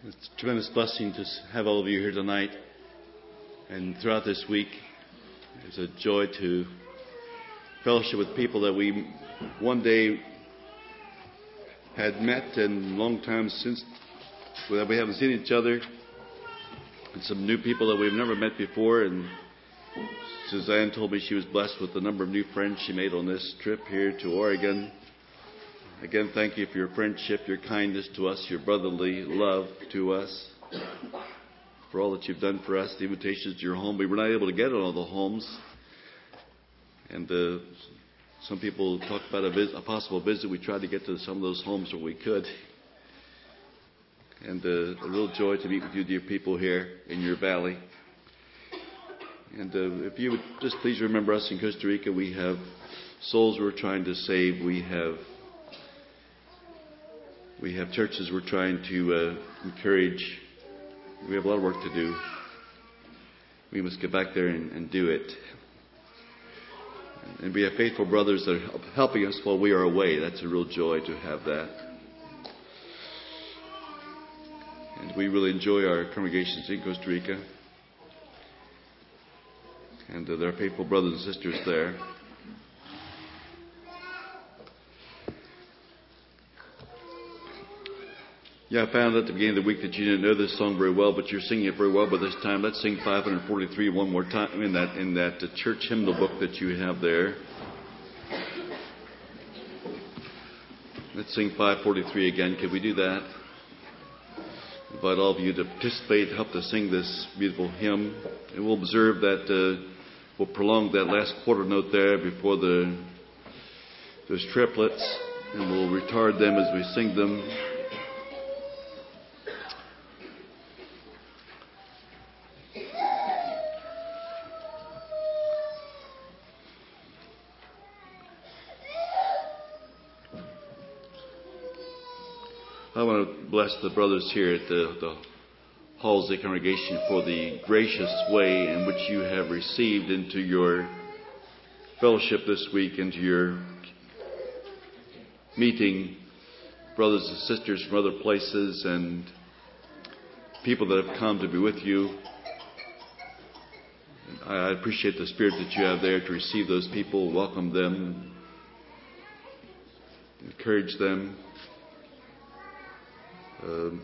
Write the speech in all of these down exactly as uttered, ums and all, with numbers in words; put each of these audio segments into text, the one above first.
It's a tremendous blessing to have all of you here tonight and throughout this week. It's a joy to fellowship with people that we one day had met and long time since that we haven't seen each other. And some new people that we've never met before. And Suzanne told me she was blessed with the number of new friends she made on this trip here to Oregon. Again, thank you for your friendship, your kindness to us, your brotherly love to us, for all that you've done for us, the invitations to your home. We were not able to get in all the homes. And uh, some people talked about a, vis- a possible visit. We tried to get to some of those homes where we could. And uh, a real joy to meet with you, dear people, here in your valley. And uh, if you would just please remember us in Costa Rica, we have souls we're trying to save. We have we have churches we're trying to uh, encourage. We have a lot of work to do. We must get back there and, and do it. And we have faithful brothers that are helping us while we are away. That's a real joy to have that. And we really enjoy our congregations in Costa Rica. And uh, there are faithful brothers and sisters there. Yeah, I found at the beginning of the week that you didn't know this song very well, but you're singing it very well by this time. Let's sing five forty-three one more time in that in that uh, church hymnal book that you have there. Let's sing five forty-three again. Can we do that? Invite all of you to participate, help to sing this beautiful hymn. And we'll observe that uh, we'll prolong that last quarter note there before the those triplets, and we'll retard them as we sing them. I want to bless the brothers here at the, the Halsey congregation for the gracious way in which you have received into your fellowship this week, into your meeting brothers and sisters from other places and people that have come to be with you. I appreciate the spirit that you have there to receive those people, welcome them, encourage them. Um,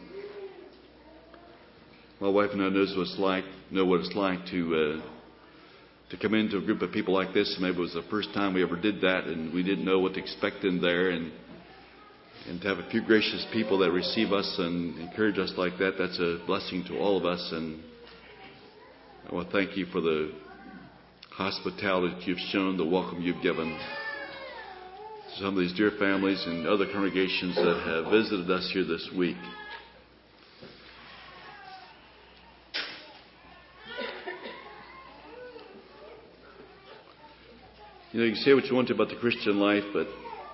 my wife and I knows what it's like, know what it's like to uh, to come into a group of people like this. Maybe it was the first time we ever did that, and we didn't know what to expect in there. And and to have a few gracious people that receive us and encourage us like that, that's a blessing to all of us. And I want to thank you for the hospitality that you've shown, the welcome you've given. Some of these dear families and other congregations that have visited us here this week. You know, you can say what you want to about the Christian life, but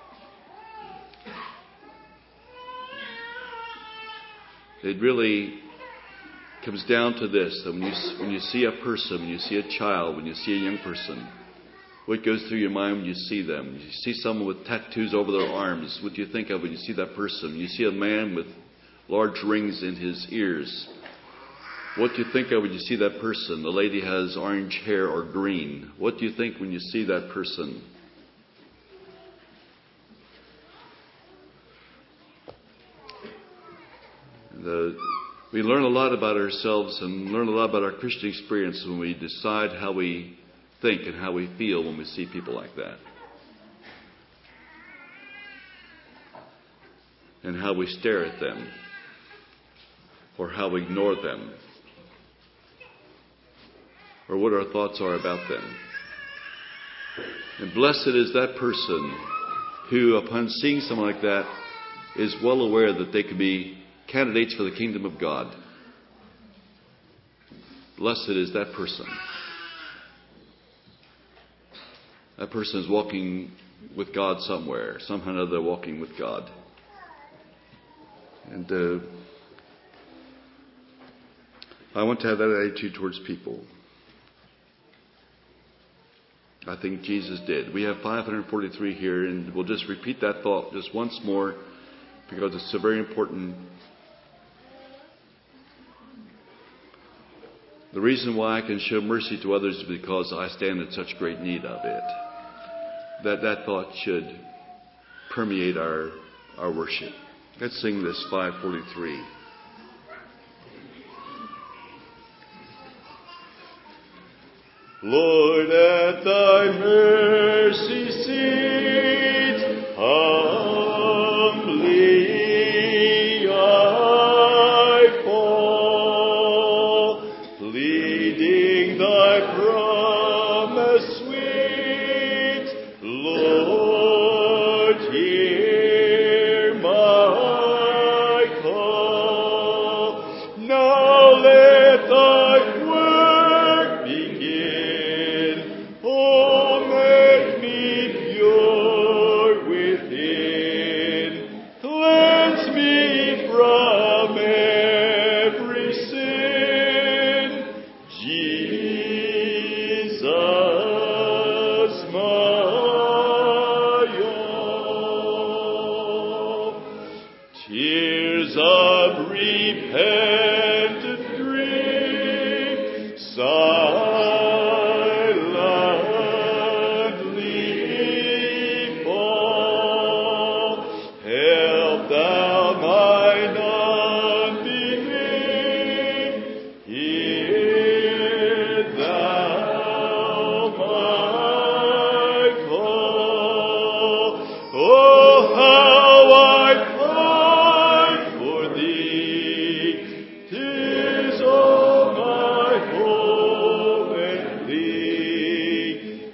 it really comes down to this, that when you, when you see a person, when you see a child, when you see a young person, what goes through your mind when you see them? You see someone with tattoos over their arms. What do you think of when you see that person? You see a man with large rings in his ears. What do you think of when you see that person? The lady has orange hair or green. What do you think when you see that person? And, uh, we learn a lot about ourselves and learn a lot about our Christian experience when we decide how we think and how we feel when we see people like that. And how we stare at them. Or how we ignore them. Or what our thoughts are about them. And blessed is that person who, upon seeing someone like that, is well aware that they could be candidates for the kingdom of God. Blessed is that person. That person is walking with God somewhere. Somehow or another they're walking with God. And uh, I want to have that attitude towards people. I think Jesus did. We have five forty-three here, and we'll just repeat that thought just once more because it's a very important The reason why I can show mercy to others is because I stand in such great need of it. That that thought should permeate our, our worship. Let's sing this five forty-three. Lord, at thy mercy seat, humbly I fall, pleading thy promise sweet. Lord, hear my call. Now let thy work begin. Oh, make me pure within. Cleanse me from every sin. Jesus, my all. Tears of repentant grief, silently fall. Help thou mine unbelief. Hear thou my call. Oh, how I pine for thee. 'Tis all my hope and plea.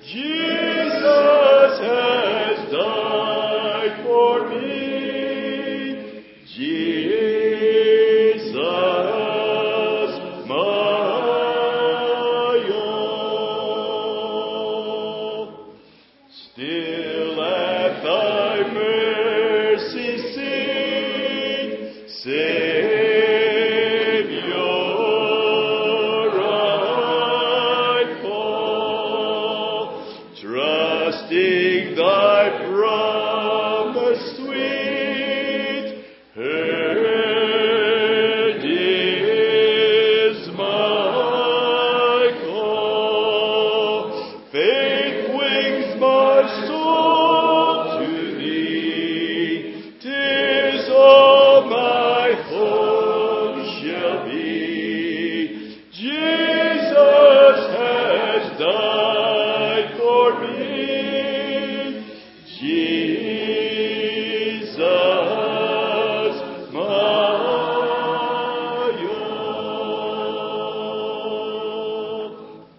Jesus has died for me. Jesus, my all. Still at thy mercy seat, Savior, I fall, trusting thy promise sweet. Heard is my call. Faith wings my soul to thee. 'Tis all my hope shall be. Jesus has died for me. Jesus, my all.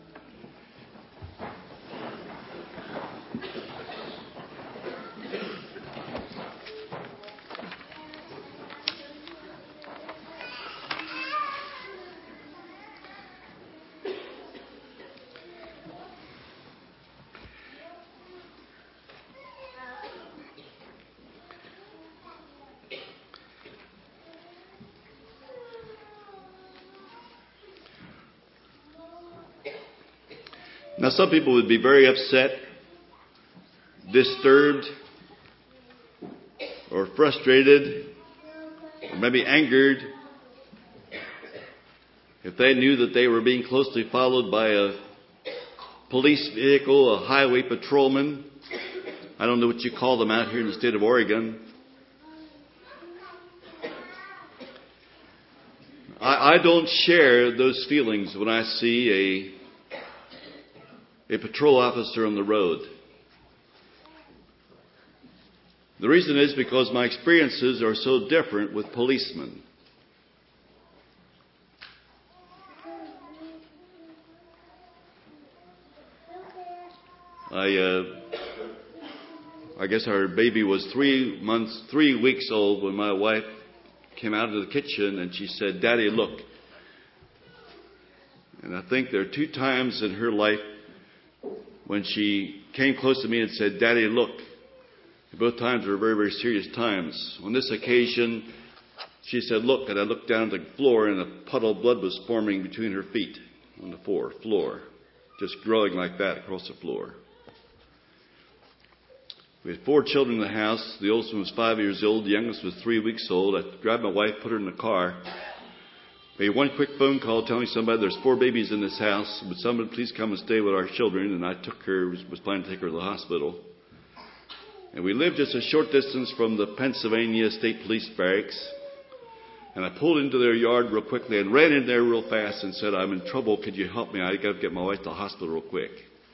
Now, some people would be very upset, disturbed, or frustrated, or maybe angered if they knew that they were being closely followed by a police vehicle, a highway patrolman. I don't know what you call them out here in the state of Oregon. I, I don't share those feelings when I see a a patrol officer on the road. The reason is because my experiences are so different with policemen. I, uh, I guess our baby was three months, three weeks old when my wife came out of the kitchen and she said, "Daddy, look." And I think there are two times in her life when she came close to me and said, "Daddy, look." Both times were very, very serious times. On this occasion, she said, "Look," and I looked down at the floor and a puddle of blood was forming between her feet on the floor, floor, just growing like that across the floor. We had four children in the house. The oldest one was five years old. The youngest was three weeks old. I grabbed my wife, put her in the car. Made one quick phone call telling somebody there's four babies in this house. Would somebody please come and stay with our children? And I took her, was, was planning to take her to the hospital. And we lived just a short distance from the Pennsylvania State Police Barracks. And I pulled into their yard real quickly and ran in there real fast and said, I'm in trouble. Could you help me? I got to get my wife to the hospital real quick.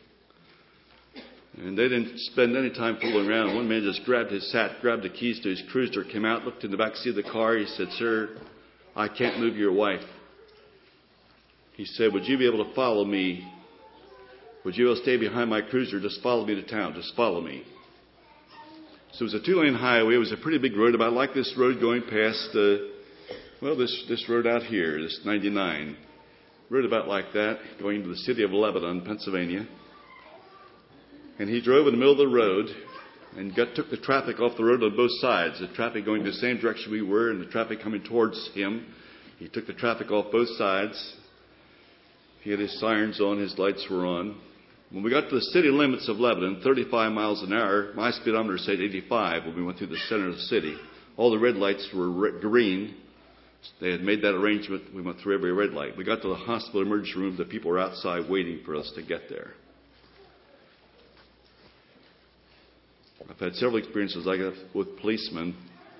And they didn't spend any time fooling around. One man just grabbed his hat, grabbed the keys to his cruiser, came out, looked in the back seat of the car. He said, sir, I can't move your wife. He said, would you be able to follow me? Would you be able to stay behind my cruiser? Just follow me to town. Just follow me. So it was a two-lane highway. It was a pretty big road, about like this road going past, uh, well, this, this road out here, this ninety-nine. Road about like that, going to the city of Lebanon, Pennsylvania. And he drove in the middle of the road and got, took the traffic off the road on both sides. The traffic going the same direction we were and the traffic coming towards him. He took the traffic off both sides. He had his sirens on, his lights were on. When we got to the city limits of Lebanon, thirty-five miles an hour, my speedometer said eighty-five when we went through the center of the city. All the red lights were red, green. They had made that arrangement. We went through every red light. We got to the hospital emergency room. The people were outside waiting for us to get there. I've had several experiences like that with policemen.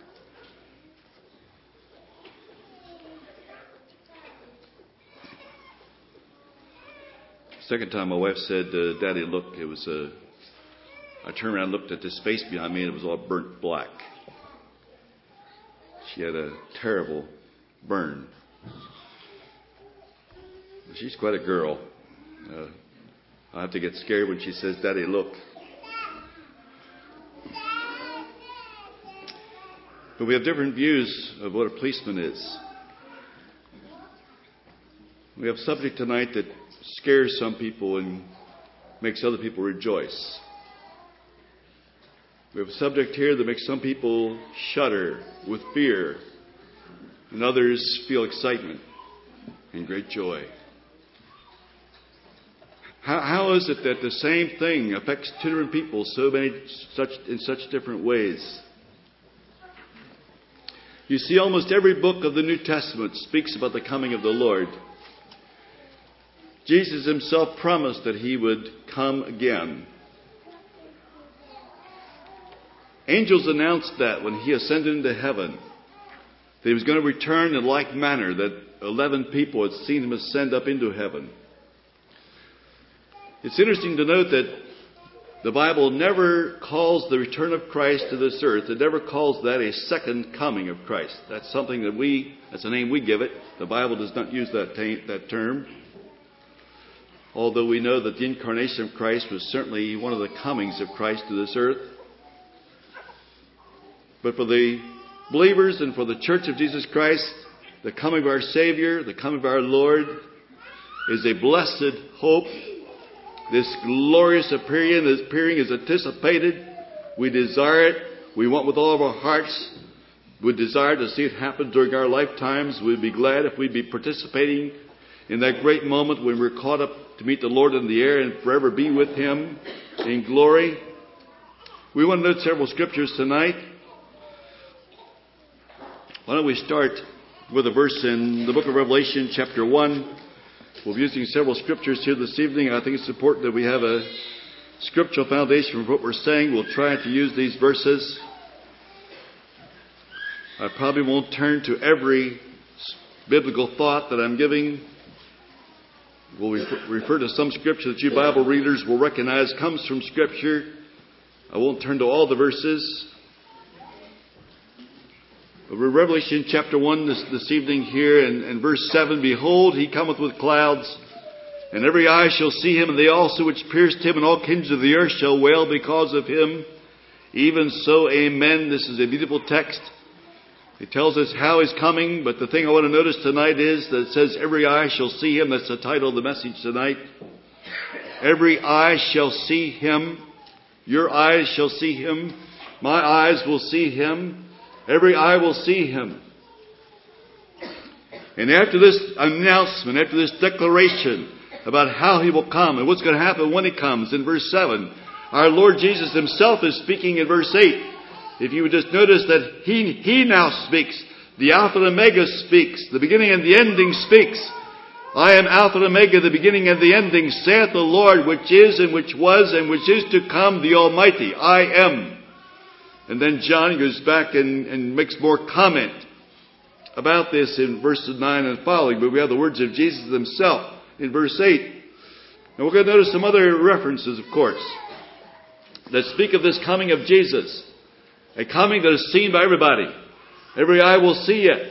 Second time my wife said, uh, Daddy, look, it was a... I turned around and looked at this face behind me and it was all burnt black. She had a terrible burn. She's quite a girl. Uh, I have to get scared when she says, Daddy, look. But we have different views of what a policeman is. We have a subject tonight that scares some people and makes other people rejoice. We have a subject here that makes some people shudder with fear, and others feel excitement and great joy. How, how is it that the same thing affects two different people so many such in such different ways? You see, almost every book of the New Testament speaks about the coming of the Lord. Jesus himself promised that he would come again. Angels announced that when he ascended into heaven, that he was going to return in like manner, that eleven people had seen him ascend up into heaven. It's interesting to note that the Bible never calls the return of Christ to this earth. It never calls that a second coming of Christ. That's something that we, that's a name we give it. The Bible does not use that, t- that term. Although we know that the incarnation of Christ was certainly one of the comings of Christ to this earth. But for the believers and for the Church of Jesus Christ, the coming of our Savior, the coming of our Lord, is a blessed hope. This glorious appearing, this appearing is anticipated. We desire it. We want with all of our hearts. We desire to see it happen during our lifetimes. We'd be glad if we'd be participating in that great moment when we're caught up to meet the Lord in the air and forever be with Him in glory. We want to note several scriptures tonight. Why don't we start with a verse in the book of Revelation, chapter one. We'll be using several scriptures here this evening. I think it's important that we have a scriptural foundation for what we're saying. We'll try to use these verses. I probably won't turn to every biblical thought that I'm giving. We'll refer to some scripture that you Bible readers will recognize comes from Scripture. I won't turn to all the verses. But we're Revelation chapter one this, this evening here, and, and verse seven, Behold, he cometh with clouds, and every eye shall see him, and they also which pierced him, and all kings of the earth shall wail because of him. Even so, amen. This is a beautiful text. It tells us how he's coming, but the thing I want to notice tonight is that it says, every eye shall see him. That's the title of the message tonight. Every eye shall see him. Your eyes shall see him. My eyes will see him. Every eye will see him. And after this announcement, after this declaration about how he will come and what's going to happen when he comes, in verse seven, our Lord Jesus himself is speaking in verse eight. If you would just notice that he, he now speaks The Alpha and Omega speaks. The beginning and the ending speaks. I am Alpha and Omega, the beginning and the ending, saith the Lord, which is and which was and which is to come, the Almighty. I am. And then John goes back and, and makes more comment about this in verses nine and following. But we have the words of Jesus himself in verse eight. And we're going to notice some other references, of course, that speak of this coming of Jesus. A coming that is seen by everybody. Every eye will see it.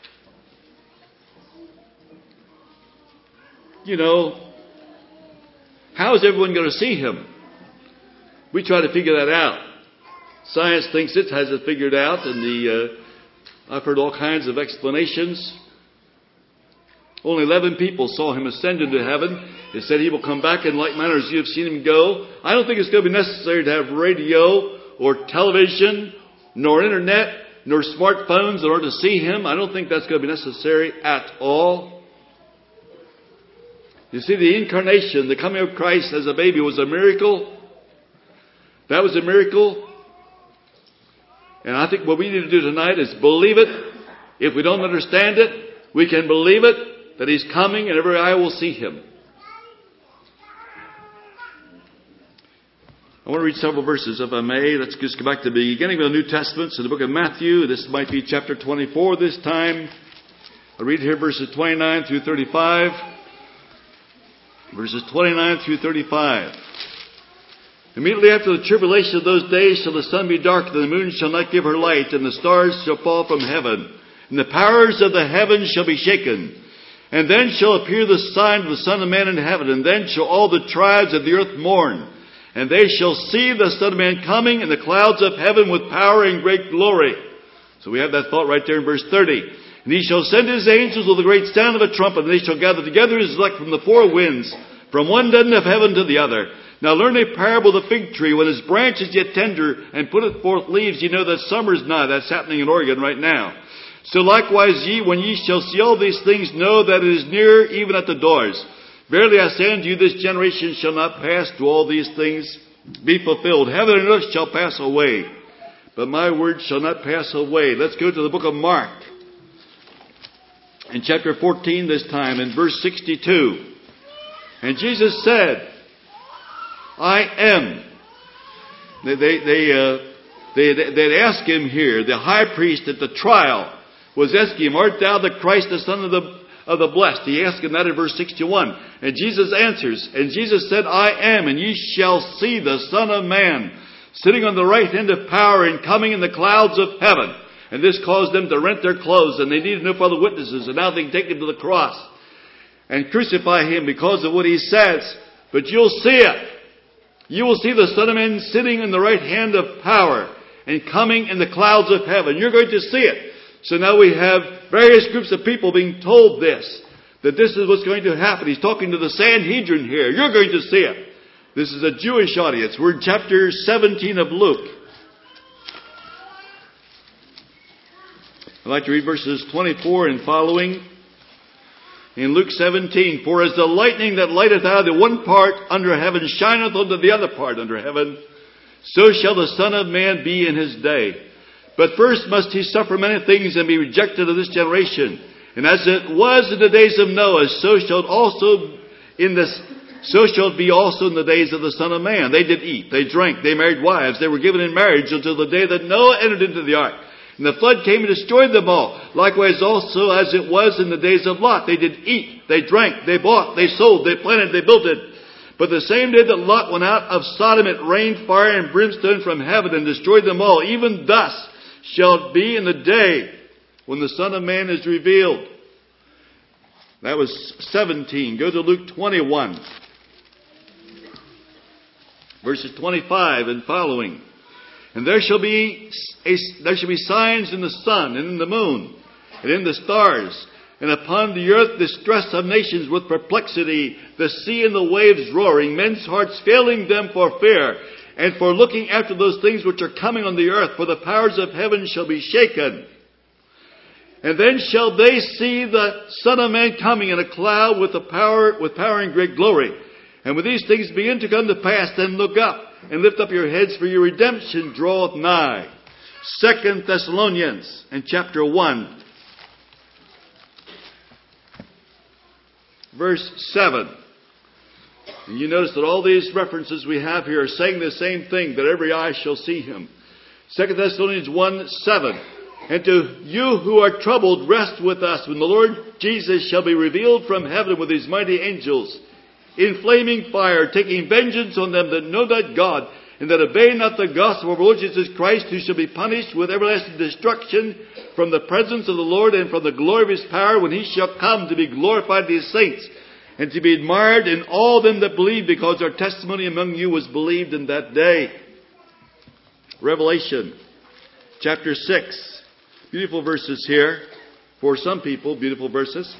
You know, how is everyone going to see him? We try to figure that out. Science thinks it has it figured out, and the uh, I've heard all kinds of explanations. Only eleven people saw him ascend into heaven. It said he will come back in like manner as you have seen him go. I don't think it's going to be necessary to have radio or television, nor internet, nor smartphones in order to see him. I don't think that's going to be necessary at all. You see, the incarnation, the coming of Christ as a baby was a miracle. That was a miracle. And I think what we need to do tonight is believe it. If we don't understand it, we can believe it, that he's coming and every eye will see him. I want to read several verses, if I may. Let's just go back to the beginning of the New Testament, so the book of Matthew. This might be chapter twenty-four this time. I'll read here verses twenty-nine through thirty-five. Verses twenty-nine through thirty-five. Immediately after the tribulation of those days shall the sun be darkened, and the moon shall not give her light, and the stars shall fall from heaven, and the powers of the heavens shall be shaken. And then shall appear the sign of the Son of Man in heaven, and then shall all the tribes of the earth mourn. And they shall see the Son of Man coming in the clouds of heaven with power and great glory. So we have that thought right there in verse thirty. And he shall send his angels with a great sound of a trumpet, and they shall gather together his elect from the four winds, from one end of heaven to the other. Now learn a parable of the fig tree. When his branch is yet tender and putteth forth leaves, ye know that summer is nigh. That's happening in Oregon right now. So likewise ye, when ye shall see all these things, know that it is near, even at the doors. Verily I say unto you, this generation shall not pass till all these things be fulfilled. Heaven and earth shall pass away, but my word shall not pass away. Let's go to the book of Mark. In chapter fourteen this time, in verse sixty-two. And Jesus said, I am. They, they, they, uh, they, they'd ask him here, the high priest at the trial was asking him, art thou the Christ, the Son of the, of the blessed? He asked him that in verse sixty-one. And Jesus answers, and Jesus said, I am, and ye shall see the Son of Man sitting on the right hand of power and coming in the clouds of heaven. And this caused them to rent their clothes, and they needed no further witnesses, and now they can take him to the cross and crucify him because of what he says. But you'll see it. You will see the Son of Man sitting in the right hand of power and coming in the clouds of heaven. You're going to see it. So now we have various groups of people being told this, that this is what's going to happen. He's talking to the Sanhedrin here. You're going to see it. This is a Jewish audience. We're in chapter seventeen of Luke. I'd like to read verses twenty-four and following. In Luke seventeen, for as the lightning that lighteth out of the one part under heaven shineth unto the other part under heaven, so shall the Son of Man be in his day. But first must he suffer many things and be rejected of this generation. And as it was in the days of Noah, so shall also in this, so shall it be also in the days of the Son of Man. They did eat, they drank, they married wives, they were given in marriage until the day that Noah entered into the ark. And the flood came and destroyed them all. Likewise also as it was in the days of Lot. They did eat, they drank, they bought, they sold, they planted, they built it. But the same day that Lot went out of Sodom, it rained fire and brimstone from heaven and destroyed them all. Even thus shall it be in the day when the Son of Man is revealed. That was seventeen. Go to Luke twenty-one. Verses twenty-five and following. And there shall be a, there shall be signs in the sun and in the moon and in the stars, and upon the earth distress of nations with perplexity, the sea and the waves roaring, men's hearts failing them for fear, and for looking after those things which are coming on the earth, for the powers of heaven shall be shaken. And then shall they see the Son of Man coming in a cloud with the power, with power and great glory. And when these things begin to come to pass, then look up and lift up your heads, for your redemption draweth nigh. Second Thessalonians and chapter one verse seven. And you notice that all these references we have here are saying the same thing, that every eye shall see him. Second Thessalonians one seven. And to you who are troubled, rest with us when the Lord Jesus shall be revealed from heaven with his mighty angels, in flaming fire, taking vengeance on them that know not God, and that obey not the gospel of our Lord Jesus Christ, who shall be punished with everlasting destruction from the presence of the Lord and from the glory of his power, when he shall come to be glorified in his saints, and to be admired in all them that believe, because our testimony among you was believed in that day. Revelation chapter six. Beautiful verses here. For some people, beautiful verses.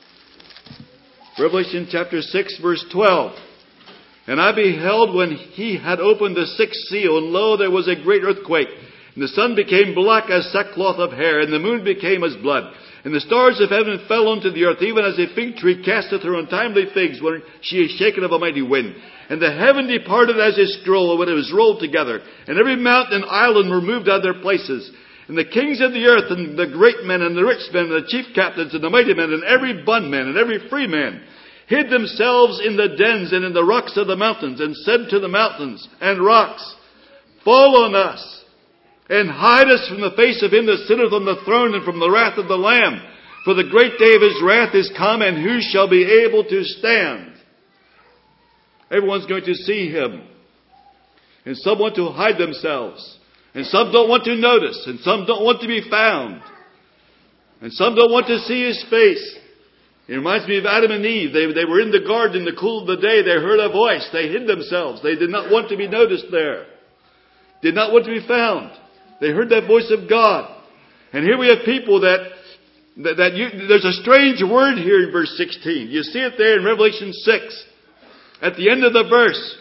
Revelation chapter six, verse twelve. And I beheld when he had opened the sixth seal, and lo, there was a great earthquake. And the sun became black as sackcloth of hair, and the moon became as blood. And the stars of heaven fell unto the earth, even as a fig tree casteth her untimely figs when she is shaken of a mighty wind. And the heaven departed as a scroll when it was rolled together. And every mountain and island were moved out of their places. And the kings of the earth, and the great men, and the rich men, and the chief captains, and the mighty men, and every bondman, and every free man, hid themselves in the dens and in the rocks of the mountains, and said to the mountains and rocks, Fall on us, and hide us from the face of him that sitteth on the throne, and from the wrath of the Lamb. For the great day of his wrath is come, and who shall be able to stand? Everyone's going to see him. And some want to hide themselves. And some don't want to notice. And some don't want to be found. And some don't want to see his face. It reminds me of Adam and Eve. They, they were in the garden in the cool of the day. They heard a voice. They hid themselves. They did not want to be noticed there. Did not want to be found. They heard that voice of God. And here we have people that, that, that you, there's a strange word here in verse sixteen. You see it there in Revelation six. At the end of the verse.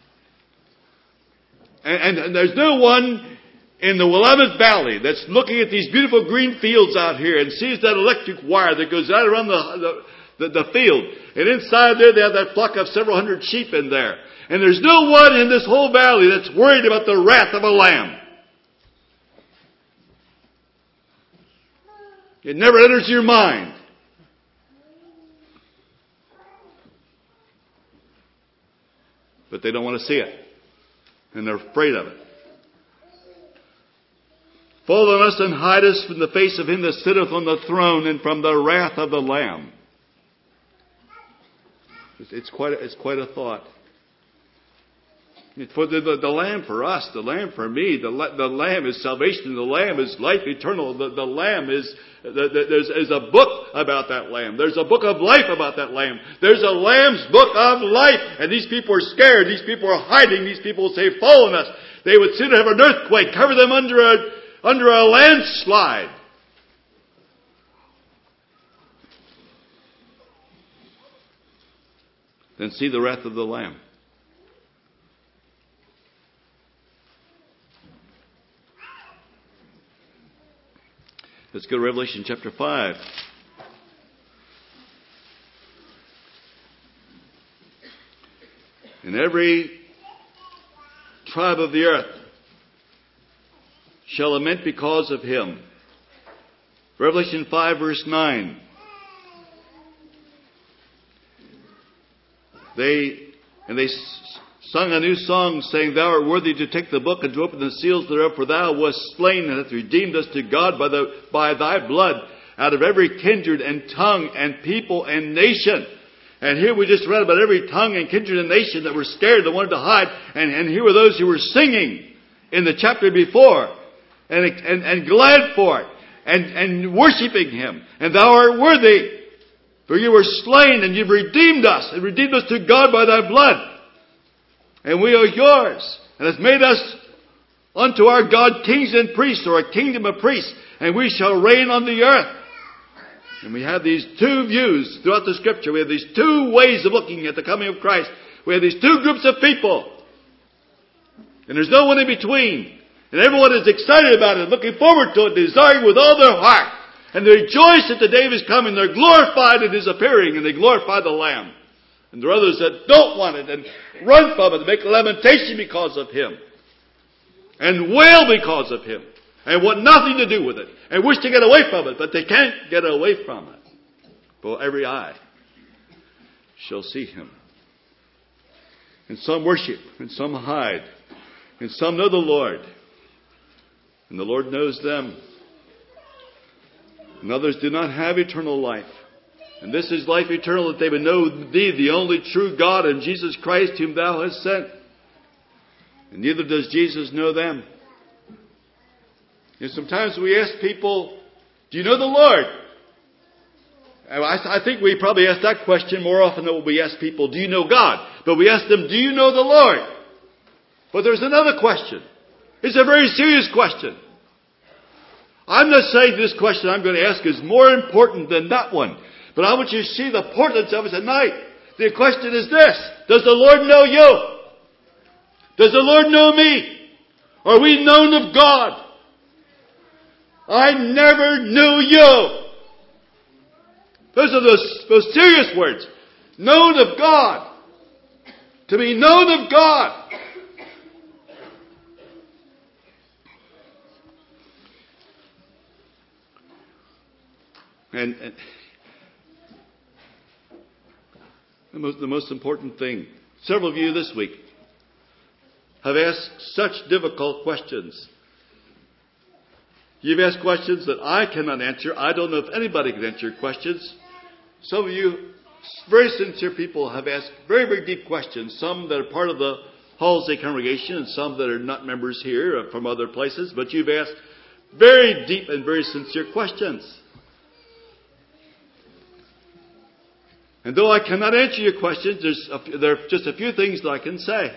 And, and, and there's no one in the Willamette Valley that's looking at these beautiful green fields out here and sees that electric wire that goes out around the, the, the, the field. And inside there they have that flock of several hundred sheep in there. And there's no one in this whole valley that's worried about the wrath of a lamb. It never enters your mind. But they don't want to see it. And they're afraid of it. Fall on us and hide us from the face of him that sitteth on the throne and from the wrath of the Lamb. It's quite a, it's quite a thought. For the, the, the Lamb for us, the Lamb for me, the, the Lamb is salvation, the Lamb is life eternal, the, the Lamb is, the, the, there's, there's a book about that Lamb. There's a book of life about that Lamb. There's a Lamb's book of life. And these people are scared. These people are hiding. These people say, fall on us. They would soon have an earthquake, cover them under a, under a landslide. Then see the wrath of the Lamb. Let's go to Revelation chapter five. And every tribe of the earth shall lament because of him. Revelation five verse nine. They, and they sung a new song, saying, Thou art worthy to take the book and to open the seals thereof, for thou wast slain and hast redeemed us to God by the by thy blood out of every kindred and tongue and people and nation. And here we just read about every tongue and kindred and nation that were scared, that wanted to hide. And, and here were those who were singing in the chapter before and, and, and glad for it and, and worshiping him. And thou art worthy, for you were slain and you've redeemed us and redeemed us to God by thy blood. And we are yours. And has made us unto our God kings and priests, or a kingdom of priests. And we shall reign on the earth. And we have these two views throughout the Scripture. We have these two ways of looking at the coming of Christ. We have these two groups of people. And there's no one in between. And everyone is excited about it, looking forward to it, desiring with all their heart. And they rejoice that the day is coming. They're glorified at his appearing, and they glorify the Lamb. And there are others that don't want it and run from it, make lamentation because of him. And wail because of him. And want nothing to do with it. And wish to get away from it, but they can't get away from it. For every eye shall see him. And some worship, and some hide, and some know the Lord, and the Lord knows them. And others do not have eternal life. And this is life eternal, that they would know thee, the only true God, and Jesus Christ, whom thou hast sent. And neither does Jesus know them. And sometimes we ask people, do you know the Lord? I think we probably ask that question more often than we ask people, do you know God? But we ask them, do you know the Lord? But there's another question. It's a very serious question. I'm not saying this question I'm going to ask is more important than that one. But I want you to see the importance of it tonight. The question is this. Does the Lord know you? Does the Lord know me? Are we known of God? I never knew you. Those are the most serious words. Known of God. To be known of God. And, and the, most, the most important thing, several of you this week have asked such difficult questions. You've asked questions that I cannot answer. I don't know if anybody can answer your questions. Some of you, very sincere people, have asked very, very deep questions. Some that are part of the Halsey congregation and some that are not members here from other places. But you've asked very deep and very sincere questions. And though I cannot answer your questions, there's a, there are just a few things that I can say.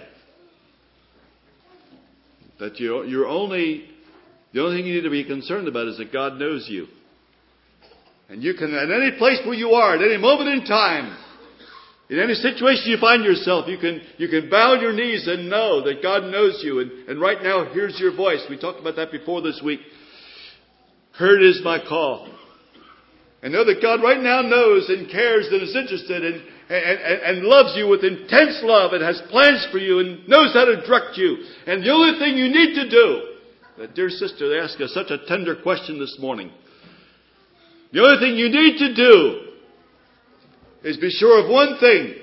That you're, you're only, the only thing you need to be concerned about is that God knows you. And you can, at any place where you are, at any moment in time, in any situation you find yourself, you can, you can bow your knees and know that God knows you. And, and right now, here's your voice. We talked about that before this week. Heard is my call. And know that God right now knows and cares and is interested and, and, and, and loves you with intense love and has plans for you and knows how to direct you. And the only thing you need to do, that dear sister asked us such a tender question this morning. The only thing you need to do is be sure of one thing.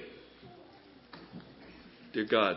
Dear God,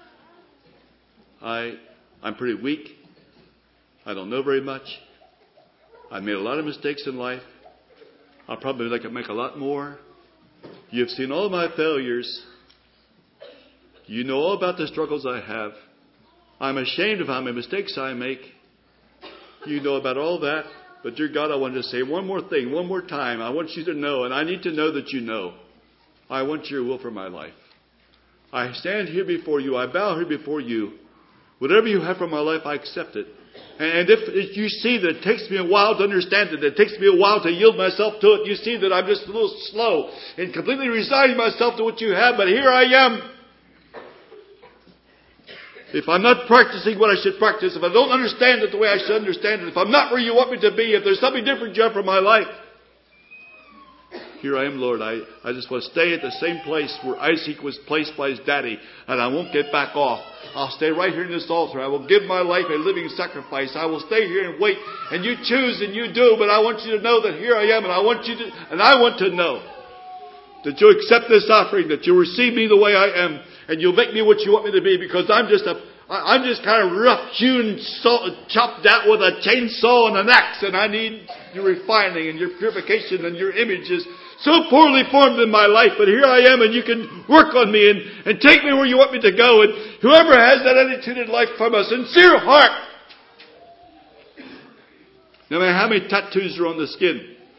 I, I'm pretty weak. I don't know very much. I've made a lot of mistakes in life. I'll probably like to make a lot more. You've seen all my failures. You know all about the struggles I have. I'm ashamed of how many mistakes I make. You know about all that. But dear God, I want to say one more thing, one more time. I want you to know, and I need to know that you know. I want your will for my life. I stand here before you. I bow here before you. Whatever you have for my life, I accept it. And if, if you see that it takes me a while to understand it, it takes me a while to yield myself to it, you see that I'm just a little slow in completely resigning myself to what you have, but here I am. If I'm not practicing what I should practice, if I don't understand it the way I should understand it, if I'm not where you want me to be, if there's something different you have for my life, here I am, Lord. I, I just want to stay at the same place where Isaac was placed by his daddy, and I won't get back off. I'll stay right here in this altar. I will give my life a living sacrifice. I will stay here and wait, and you choose and you do, but I want you to know that here I am, and I want you to, and I want to know that you accept this offering, that you receive me the way I am, and you'll make me what you want me to be, because I'm just a, I'm just kind of rough hewn, chopped out with a chainsaw and an axe, and I need your refining and your purification and your images. So poorly formed in my life, but here I am, and you can work on me and, and take me where you want me to go. And whoever has that attitude in life from a sincere heart, no matter how many tattoos are on the skin.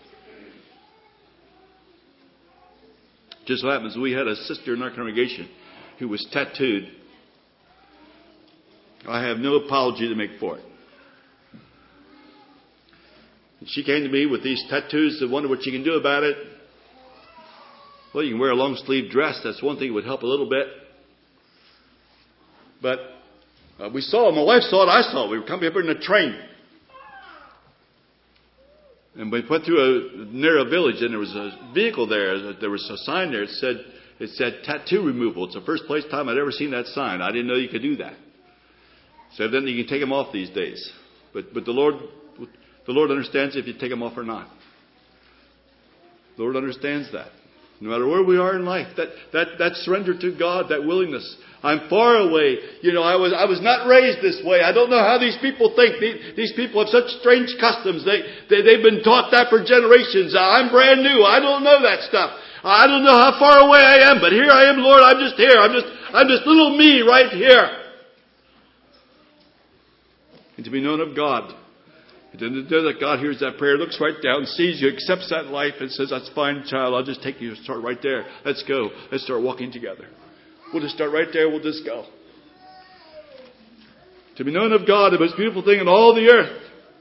Just so happens we had a sister in our congregation who was tattooed. I have no apology to make for it. She came to me with these tattoos and wondered what she can do about it. Well, you can wear a long sleeve dress. That's one thing that would help a little bit. But uh, we saw it. My wife saw it. I saw it. We were coming up in a train. And we went through a near a village, and there was a vehicle there. There was a sign there. It said, it said tattoo removal. It's the first place time I'd ever seen that sign. I didn't know you could do that. So then you can take them off these days. But but the Lord the Lord understands if you take them off or not. The Lord understands that. No matter where we are in life, that, that, that surrender to God, that willingness. I'm far away. You know, I was, I was not raised this way. I don't know how these people think. These, these people have such strange customs. They, they, they've been taught that for generations. I'm brand new. I don't know that stuff. I don't know how far away I am, but here I am, Lord. I'm just here. I'm just, I'm just little me right here. And to be known of God. And to know that God hears that prayer, looks right down, sees you, accepts that life, and says, that's fine, child. I'll just take you and start right there. Let's go. Let's start walking together. We'll just start right there. We'll just go. To be known of God, the most beautiful thing in all the earth.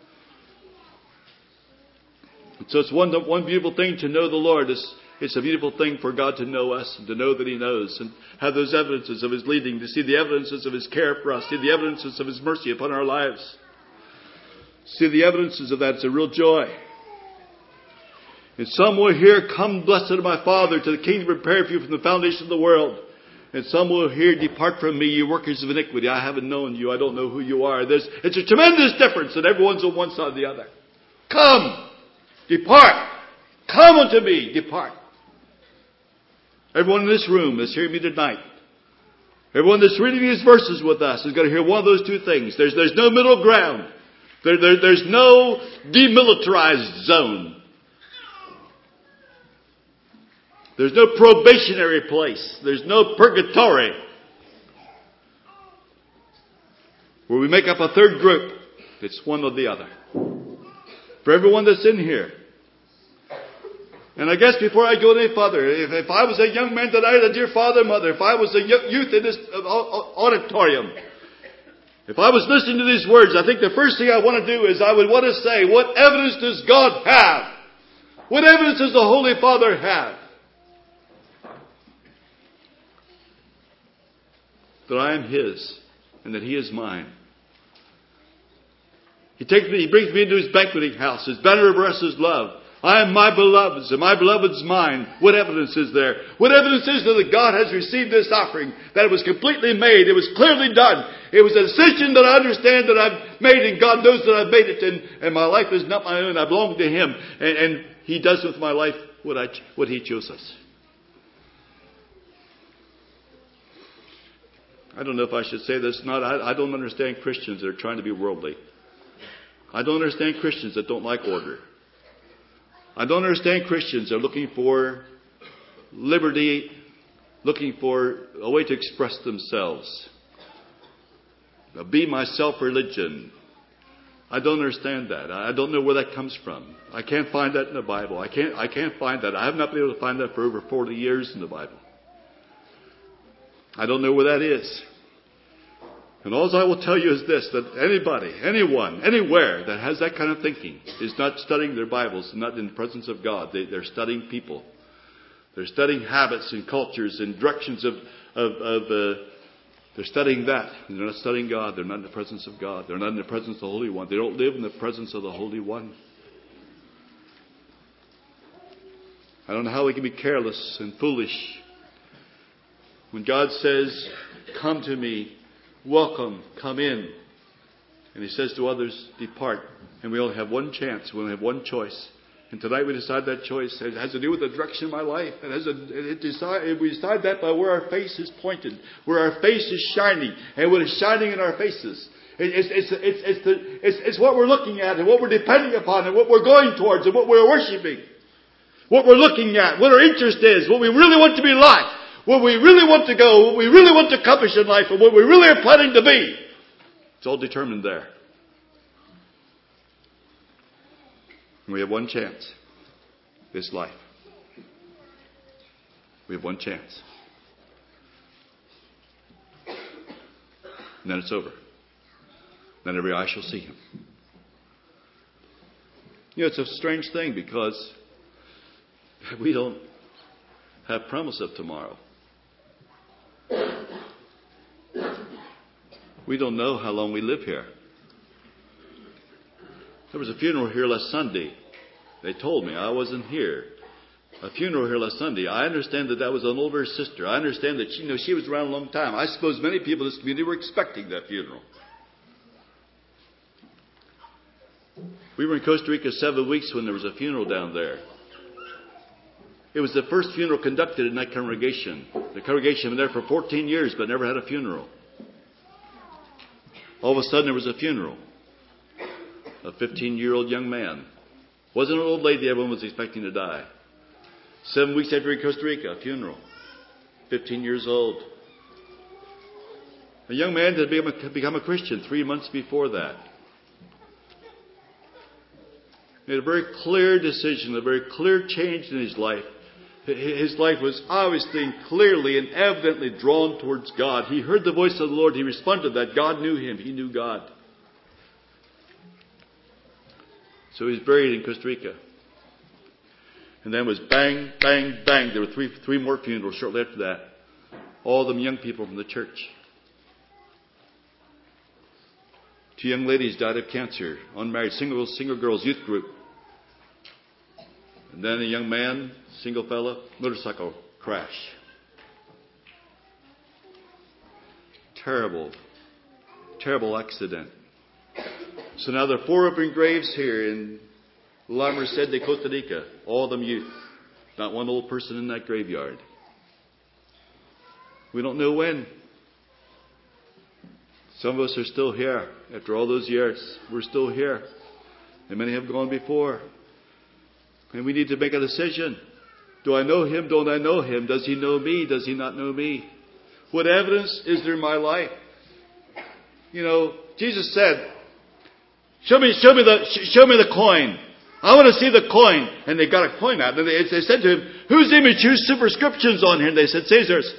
And so it's one, one beautiful thing to know the Lord. It's, it's a beautiful thing for God to know us and to know that He knows and have those evidences of His leading, to see the evidences of His care for us, see the evidences of His mercy upon our lives. See the evidences of that. It's a real joy. And some will hear, come blessed of my Father to the kingdom prepared for you from the foundation of the world. And some will hear, depart from me, you workers of iniquity. I haven't known you. I don't know who you are. There's, it's a tremendous difference that everyone's on one side or the other. Come, depart. Come unto me, depart. Everyone in this room that's hearing me tonight, everyone that's reading these verses with us is going to hear one of those two things. There's, there's no middle ground. There, there, there's no demilitarized zone. There's no probationary place. There's no purgatory. Where we make up a third group. It's one or the other. For everyone that's in here. And I guess before I go any further, if, if I was a young man tonight, a dear father and mother, if I was a youth in this auditorium, if I was listening to these words, I think the first thing I want to do is I would want to say, what evidence does God have? What evidence does the Holy Father have? That I am His and that He is mine. He takes me, He brings me into His banqueting house. His banner of us is love. I am my beloved's and my beloved's mine. What evidence is there? What evidence is there that God has received this offering? That it was completely made. It was clearly done. It was a decision that I understand that I've made and God knows that I've made it and, and my life is not my own. I belong to Him. And, and He does with my life what, I, what He chooses. I don't know if I should say this or not. I, I don't understand Christians that are trying to be worldly. I don't understand Christians that don't like order. I don't understand Christians that are looking for liberty, looking for a way to express themselves. A be myself religion. I don't understand that. I don't know where that comes from. I can't find that in the Bible. I can't, I can't find that. I have not been able to find that for over forty years in the Bible. I don't know where that is. And all I will tell you is this, that anybody, anyone, anywhere that has that kind of thinking is not studying their Bibles and not in the presence of God. They, they're studying people. They're studying habits and cultures and directions of, of, of uh, they're studying that. And they're not studying God. They're not in the presence of God. They're not in the presence of the Holy One. They don't live in the presence of the Holy One. I don't know how we can be careless and foolish when God says, come to me. Welcome, come in. And He says to others, depart. And we only have one chance. We only have one choice. And tonight we decide that choice. It has to do with the direction of my life. It has a, it decide, we decide that by where our face is pointed, where our face is shining, and what is shining in our faces. It, it's, it's, it's, it's, the, it's, it's what we're looking at, and what we're depending upon, and what we're going towards, and what we're worshiping. What we're looking at, what our interest is, what we really want to be like. Where we really want to go, what we really want to accomplish in life, and what we really are planning to be. It's all determined there. And we have one chance. This life. We have one chance. And then it's over. Then every eye shall see Him. You know, it's a strange thing because we don't have promise of tomorrow. We don't know how long we live here. There was a funeral here last Sunday. They told me. I wasn't here. A funeral here last Sunday. I understand that that was an older sister. I understand that she, you know, she was around a long time. I suppose many people in this community were expecting that funeral. We were in Costa Rica seven weeks when there was a funeral down there. It was the first funeral conducted in that congregation. The congregation had been there for fourteen years but never had a funeral. All of a sudden there was a funeral. A fifteen-year-old young man. Wasn't an old lady everyone was expecting to die. Seven weeks after in Costa Rica, a funeral. fifteen years old. A young man had become a, become a Christian three months before that. Made a very clear decision, a very clear change in his life. His life was obviously and clearly and evidently drawn towards God. He heard the voice of the Lord. He responded to that. God knew him. He knew God. So he was buried in Costa Rica. And then it was bang, bang, bang. There were three, three more funerals shortly after that. All of them young people from the church. Two young ladies died of cancer. Unmarried, single, single girls, youth group. And then a young man, single fella, motorcycle crash. Terrible, terrible accident. So now there are four open graves here in La Merced de Costa Rica. All of them youth. Not one old person in that graveyard. We don't know when. Some of us are still here. After all those years, we're still here. And many have gone before. And we need to make a decision. Do I know him? Don't I know him? Does he know me? Does he not know me? What evidence is there in my life? You know, Jesus said, Show me, show me the, show me the coin. I want to see the coin. And they got a coin out. And they, they said to him, whose image, whose superscription's on here? And they said, Caesar's.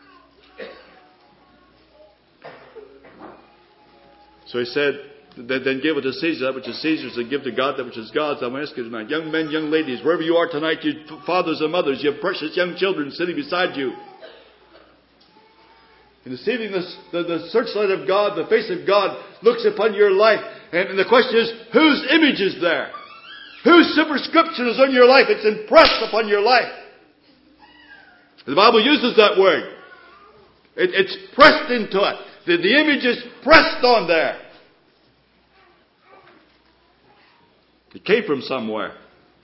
So he said, then give it to Caesar, that which is Caesar's, and give to God that which is God's. I'm asking you tonight, young men, young ladies, wherever you are tonight, you fathers and mothers, you have precious young children sitting beside you. And this evening, this, the, the searchlight of God, the face of God, looks upon your life. And, and the question is, whose image is there? Whose superscription is on your life? It's impressed upon your life. The Bible uses that word. It, it's pressed into it. The, the image is pressed on there. It came from somewhere.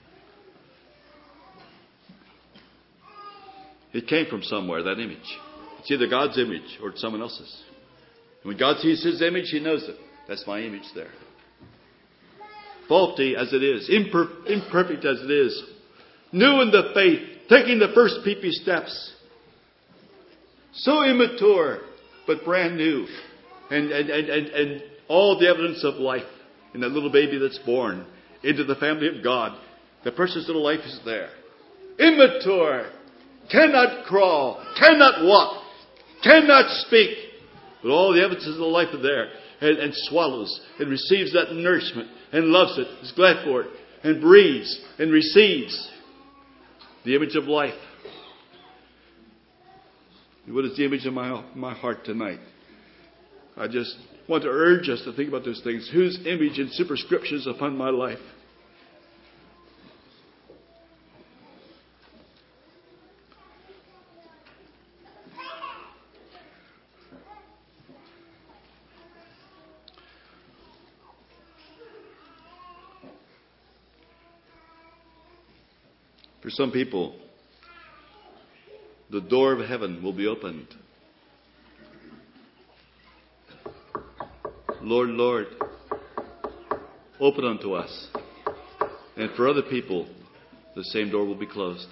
It came from somewhere, that image. It's either God's image or it's someone else's. And when God sees His image, He knows it. That's my image there. Faulty as it is, imper- imperfect as it is, new in the faith, taking the first peepee steps, so immature, but brand new, and, and, and, and, and all the evidence of life in that little baby that's born into the family of God. The precious little life is there. Immature, cannot crawl, cannot walk, cannot speak, but all the evidences of the life are there, and, and swallows and receives that nourishment and loves it, is glad for it, and breathes and receives the image of life. What is the image of my, my heart tonight? I just want to urge us to think about those things. Whose image and superscription is upon my life? For some people, the door of heaven will be opened. Lord, Lord, open unto us. And for other people, the same door will be closed.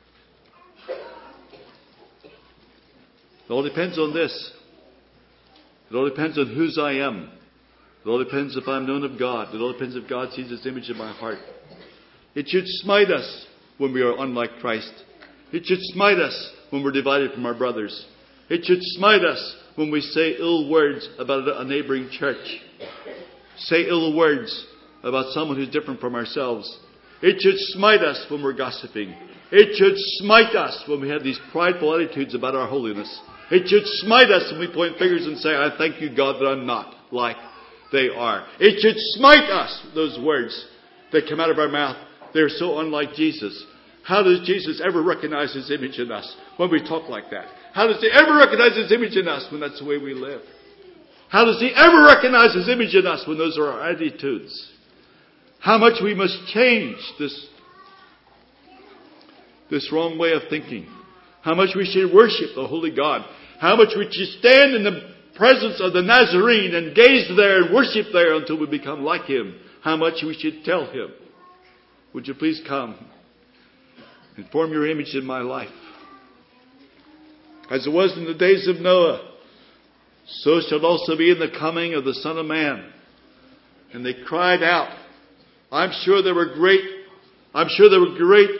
It all depends on this. It all depends on whose I am. It all depends if I'm known of God. It all depends if God sees His image in my heart. It should smite us when we are unlike Christ. It should smite us when we're divided from our brothers. It should smite us when we say ill words about a neighboring church. Say ill words about someone who's different from ourselves. It should smite us when we're gossiping. It should smite us when we have these prideful attitudes about our holiness. It should smite us when we point fingers and say, I thank you, God, that I'm not like they are. It should smite us, those words that come out of our mouth. They're so unlike Jesus. How does Jesus ever recognize His image in us when we talk like that? How does He ever recognize His image in us when that's the way we live? How does He ever recognize His image in us when those are our attitudes? How much we must change this this wrong way of thinking. How much we should worship the Holy God. How much we should stand in the presence of the Nazarene and gaze there and worship there until we become like Him. How much we should tell Him, would you please come and form your image in my life? As it was in the days of Noah, so shall it also be in the coming of the Son of Man. And they cried out. I'm sure there were great, I'm sure there were great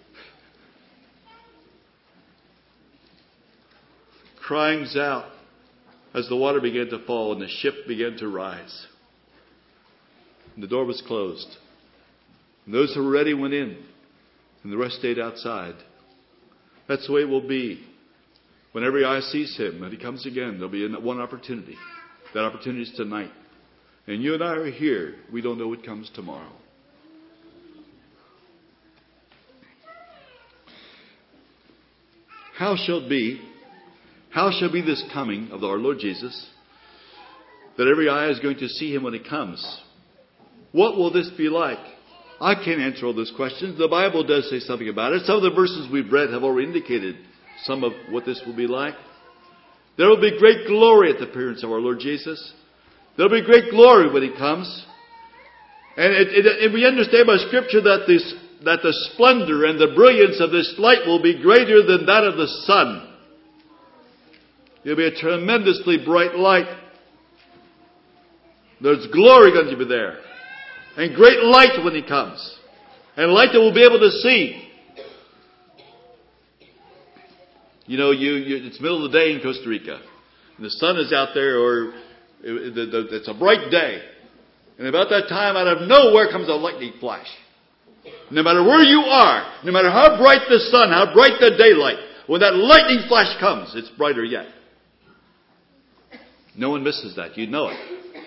cryings out as the water began to fall and the ship began to rise. And the door was closed. And those who were ready went in, and the rest stayed outside. That's the way it will be. When every eye sees Him and He comes again, there'll be one opportunity. That opportunity is tonight. And you and I are here. We don't know what comes tomorrow. How shall it be? How shall be this coming of our Lord Jesus, that every eye is going to see Him when He comes? What will this be like? I can't answer all those questions. The Bible does say something about it. Some of the verses we've read have already indicated some of what this will be like. There will be great glory at the appearance of our Lord Jesus. There will be great glory when He comes. And, it, it, and we understand by Scripture that, this, that the splendor and the brilliance of this light will be greater than that of the sun. It will be a tremendously bright light. There's glory going to be there. And great light when He comes. And light that we'll be able to see. You know, you, you it's the middle of the day in Costa Rica. And the sun is out there, or it, the, the, it's a bright day. And about that time, out of nowhere comes a lightning flash. No matter where you are, no matter how bright the sun, how bright the daylight, when that lightning flash comes, it's brighter yet. No one misses that. You know it.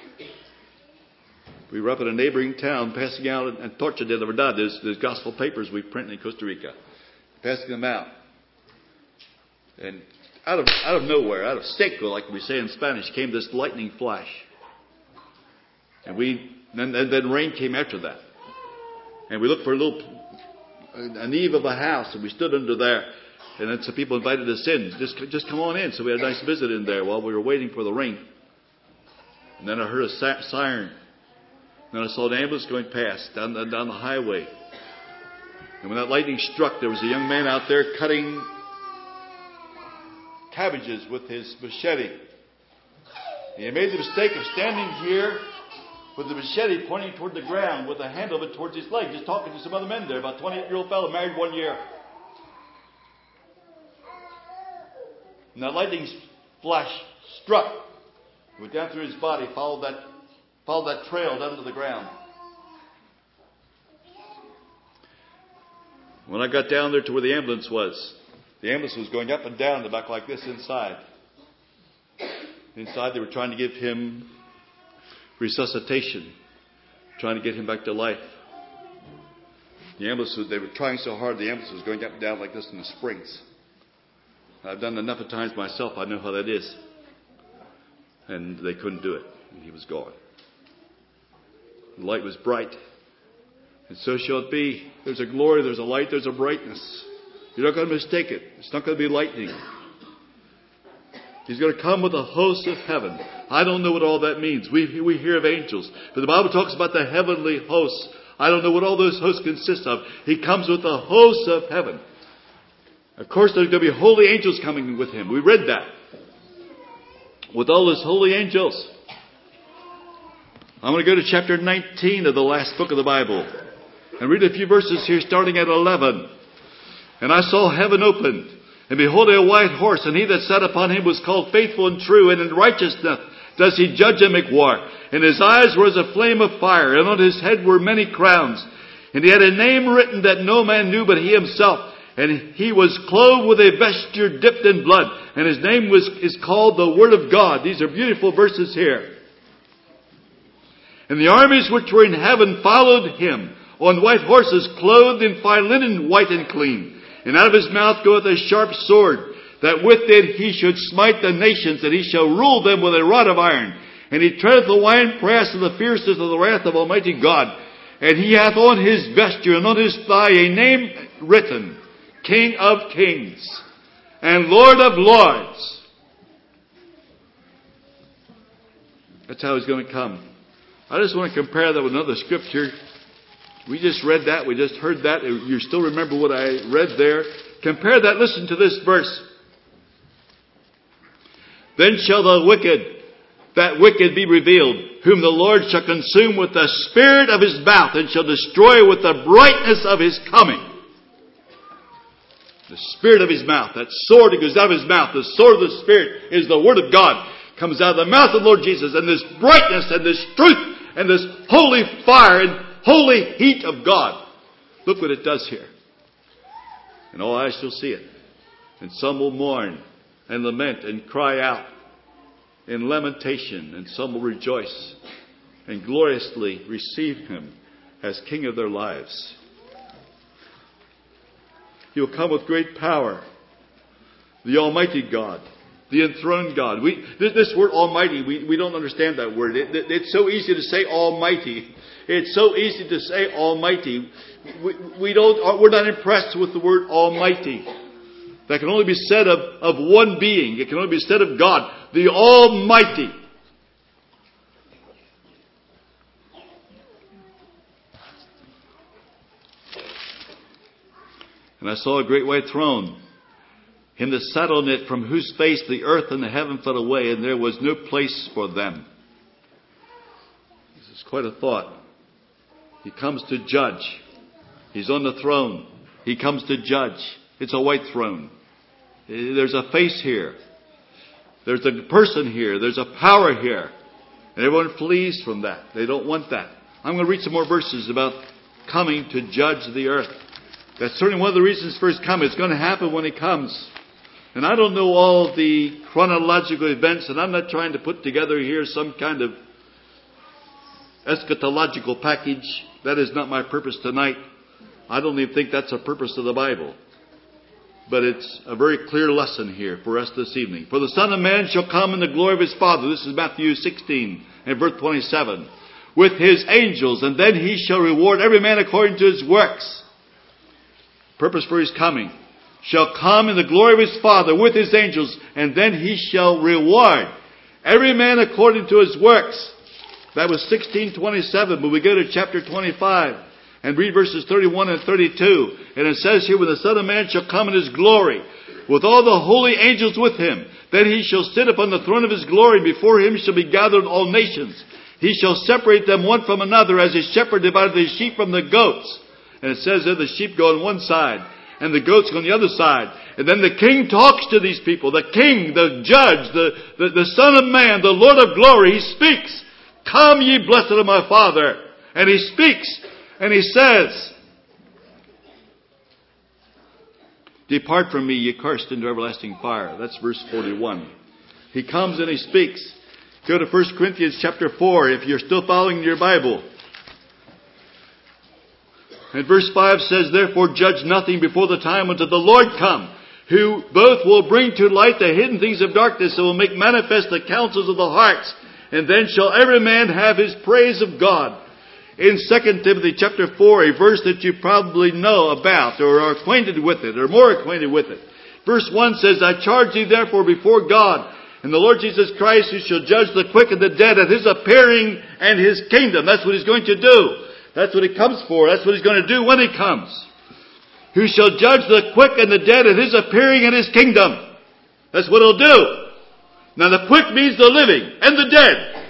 We were up in a neighboring town passing out Antorcha de la Verdad. There's, there's gospel papers we print in Costa Rica. Passing them out. And out of out of nowhere, out of seco, like we say in Spanish, came this lightning flash. And we then, and then rain came after that. And we looked for a little, an eave of a house, and we stood under there. And then some people invited us in. Just, just come on in. So we had a nice visit in there while we were waiting for the rain. And then I heard a siren. And then I saw an ambulance going past down the, down the highway. And when that lightning struck, there was a young man out there cutting cabbages with his machete. And he made the mistake of standing here with the machete pointing toward the ground with the handle of it towards his leg, just talking to some other men there. About a twenty-eight-year-old fellow, married one year. And that lightning flash struck, went down through his body, followed that, followed that trail down to the ground. When I got down there to where the ambulance was, the ambulance was going up and down the back like this inside. Inside they were trying to give him resuscitation, trying to get him back to life. The ambulance was, they were trying so hard, the ambulance was going up and down like this in the springs. I've done enough of times myself, I know how that is. And they couldn't do it. And he was gone. The light was bright. And so shall it be. There's a glory, there's a light, there's a brightness. You're not going to mistake it. It's not going to be lightning. He's going to come with a host of heaven. I don't know what all that means. We, we hear of angels. But the Bible talks about the heavenly hosts. I don't know what all those hosts consist of. He comes with the hosts of heaven. Of course, there's going to be holy angels coming with him. We read that. With all his holy angels. I'm going to go to chapter nineteen of the last book of the Bible. And read a few verses here starting at eleven. And I saw heaven opened. And behold, a white horse. And he that sat upon him was called Faithful and True. And in righteousness does he judge and make war. And his eyes were as a flame of fire. And on his head were many crowns. And he had a name written that no man knew but he himself. And he was clothed with a vesture dipped in blood. And his name was is called the Word of God. These are beautiful verses here. And the armies which were in heaven followed him on white horses, clothed in fine linen, white and clean. And out of his mouth goeth a sharp sword, that with it he should smite the nations, and he shall rule them with a rod of iron. And he treadeth the winepress of the fierceness of the wrath of Almighty God. And he hath on his vesture and on his thigh a name written, King of kings and Lord of lords. That's how He's going to come. I just want to compare that with another scripture. We just read that. We just heard that. You still remember what I read there. Compare that. Listen to this verse. Then shall the wicked, that wicked be revealed, whom the Lord shall consume with the spirit of His mouth, and shall destroy with the brightness of His coming. The spirit of His mouth, that sword that goes out of His mouth, the sword of the Spirit is the Word of God, comes out of the mouth of the Lord Jesus, and this brightness and this truth and this holy fire and holy heat of God. Look what it does here. And all eyes shall see it. And some will mourn and lament and cry out in lamentation, and some will rejoice and gloriously receive Him as King of their lives. He will come with great power. The Almighty God, the enthroned God. We, this, this word Almighty, we, we don't understand that word. It, it, it's so easy to say Almighty. It's so easy to say Almighty. We, we don't, we're not impressed with the word Almighty. That can only be said of, of one being. It can only be said of God, the Almighty. And I saw a great white throne, him that sat on it, from whose face the earth and the heaven fled away, and there was no place for them. This is quite a thought. He comes to judge. He's on the throne. He comes to judge. It's a white throne. There's a face here. There's a person here. There's a power here. And everyone flees from that. They don't want that. I'm going to read some more verses about coming to judge the earth. That's certainly one of the reasons for His coming. It's going to happen when He comes. And I don't know all the chronological events, and I'm not trying to put together here some kind of eschatological package. That is not my purpose tonight. I don't even think that's a purpose of the Bible. But it's a very clear lesson here for us this evening. For the Son of Man shall come in the glory of His Father. This is Matthew sixteen and verse twenty-seven. With His angels, and then He shall reward every man according to his works. Purpose for His coming. Shall come in the glory of His Father with His angels, and then He shall reward every man according to his works. That was sixteen twenty-seven, but we go to chapter twenty-five. And read verses thirty-one and thirty-two. And it says here, when the Son of Man shall come in His glory, with all the holy angels with Him, then He shall sit upon the throne of His glory. Before Him shall be gathered all nations. He shall separate them one from another, as a shepherd divided the sheep from the goats. And it says there, the sheep go on one side, and the goats go on the other side. And then the King talks to these people. The King, the Judge, the, the, the Son of Man, the Lord of glory. He speaks. Come, ye blessed of my Father. And He speaks. And He says, depart from me, ye cursed, into everlasting fire. That's verse forty-one. He comes and He speaks. Go to First Corinthians chapter four, if you're still following your Bible. And verse five says, therefore judge nothing before the time until the Lord come, who both will bring to light the hidden things of darkness, and will make manifest the counsels of the hearts. And then shall every man have his praise of God. In Second Timothy chapter four, a verse that you probably know about, or are acquainted with it, or more acquainted with it. Verse one says, I charge thee therefore before God and the Lord Jesus Christ, who shall judge the quick and the dead at His appearing and His kingdom. That's what He's going to do. That's what He comes for. That's what He's going to do when He comes. Who shall judge the quick and the dead at His appearing in His kingdom. That's what He'll do. Now the quick means the living and the dead.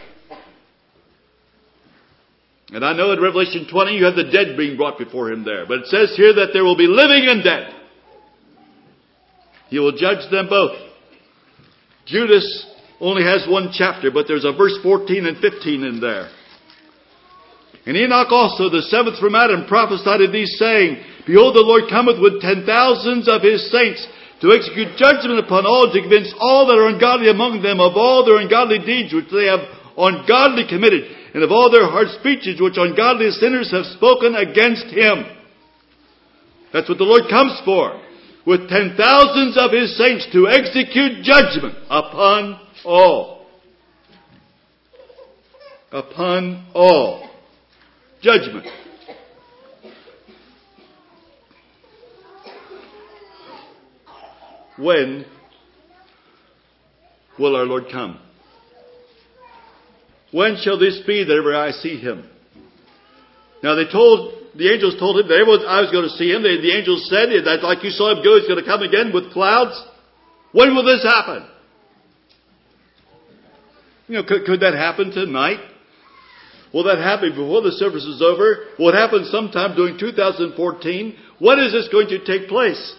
And I know in Revelation twenty you have the dead being brought before Him there. But it says here that there will be living and dead. He will judge them both. Judas only has one chapter, but there's a verse fourteen and fifteen in there. And Enoch also, the seventh from Adam, prophesied of these, saying, behold, the Lord cometh with ten thousands of His saints, to execute judgment upon all, to convince all that are ungodly among them of all their ungodly deeds which they have ungodly committed, and of all their hard speeches which ungodly sinners have spoken against Him. That's what the Lord comes for. With ten thousands of His saints to execute judgment upon all. Upon all. Judgment. When will our Lord come? When shall this be that ever I see him? Now they told, the angels told him that everyone, I was going to see him. The, the angels said that like you saw him go, he's going to come again with clouds. When will this happen? You know, could, could that happen tonight? Will that happen before the service is over? Will it happen sometime during two thousand fourteen? When is this going to take place?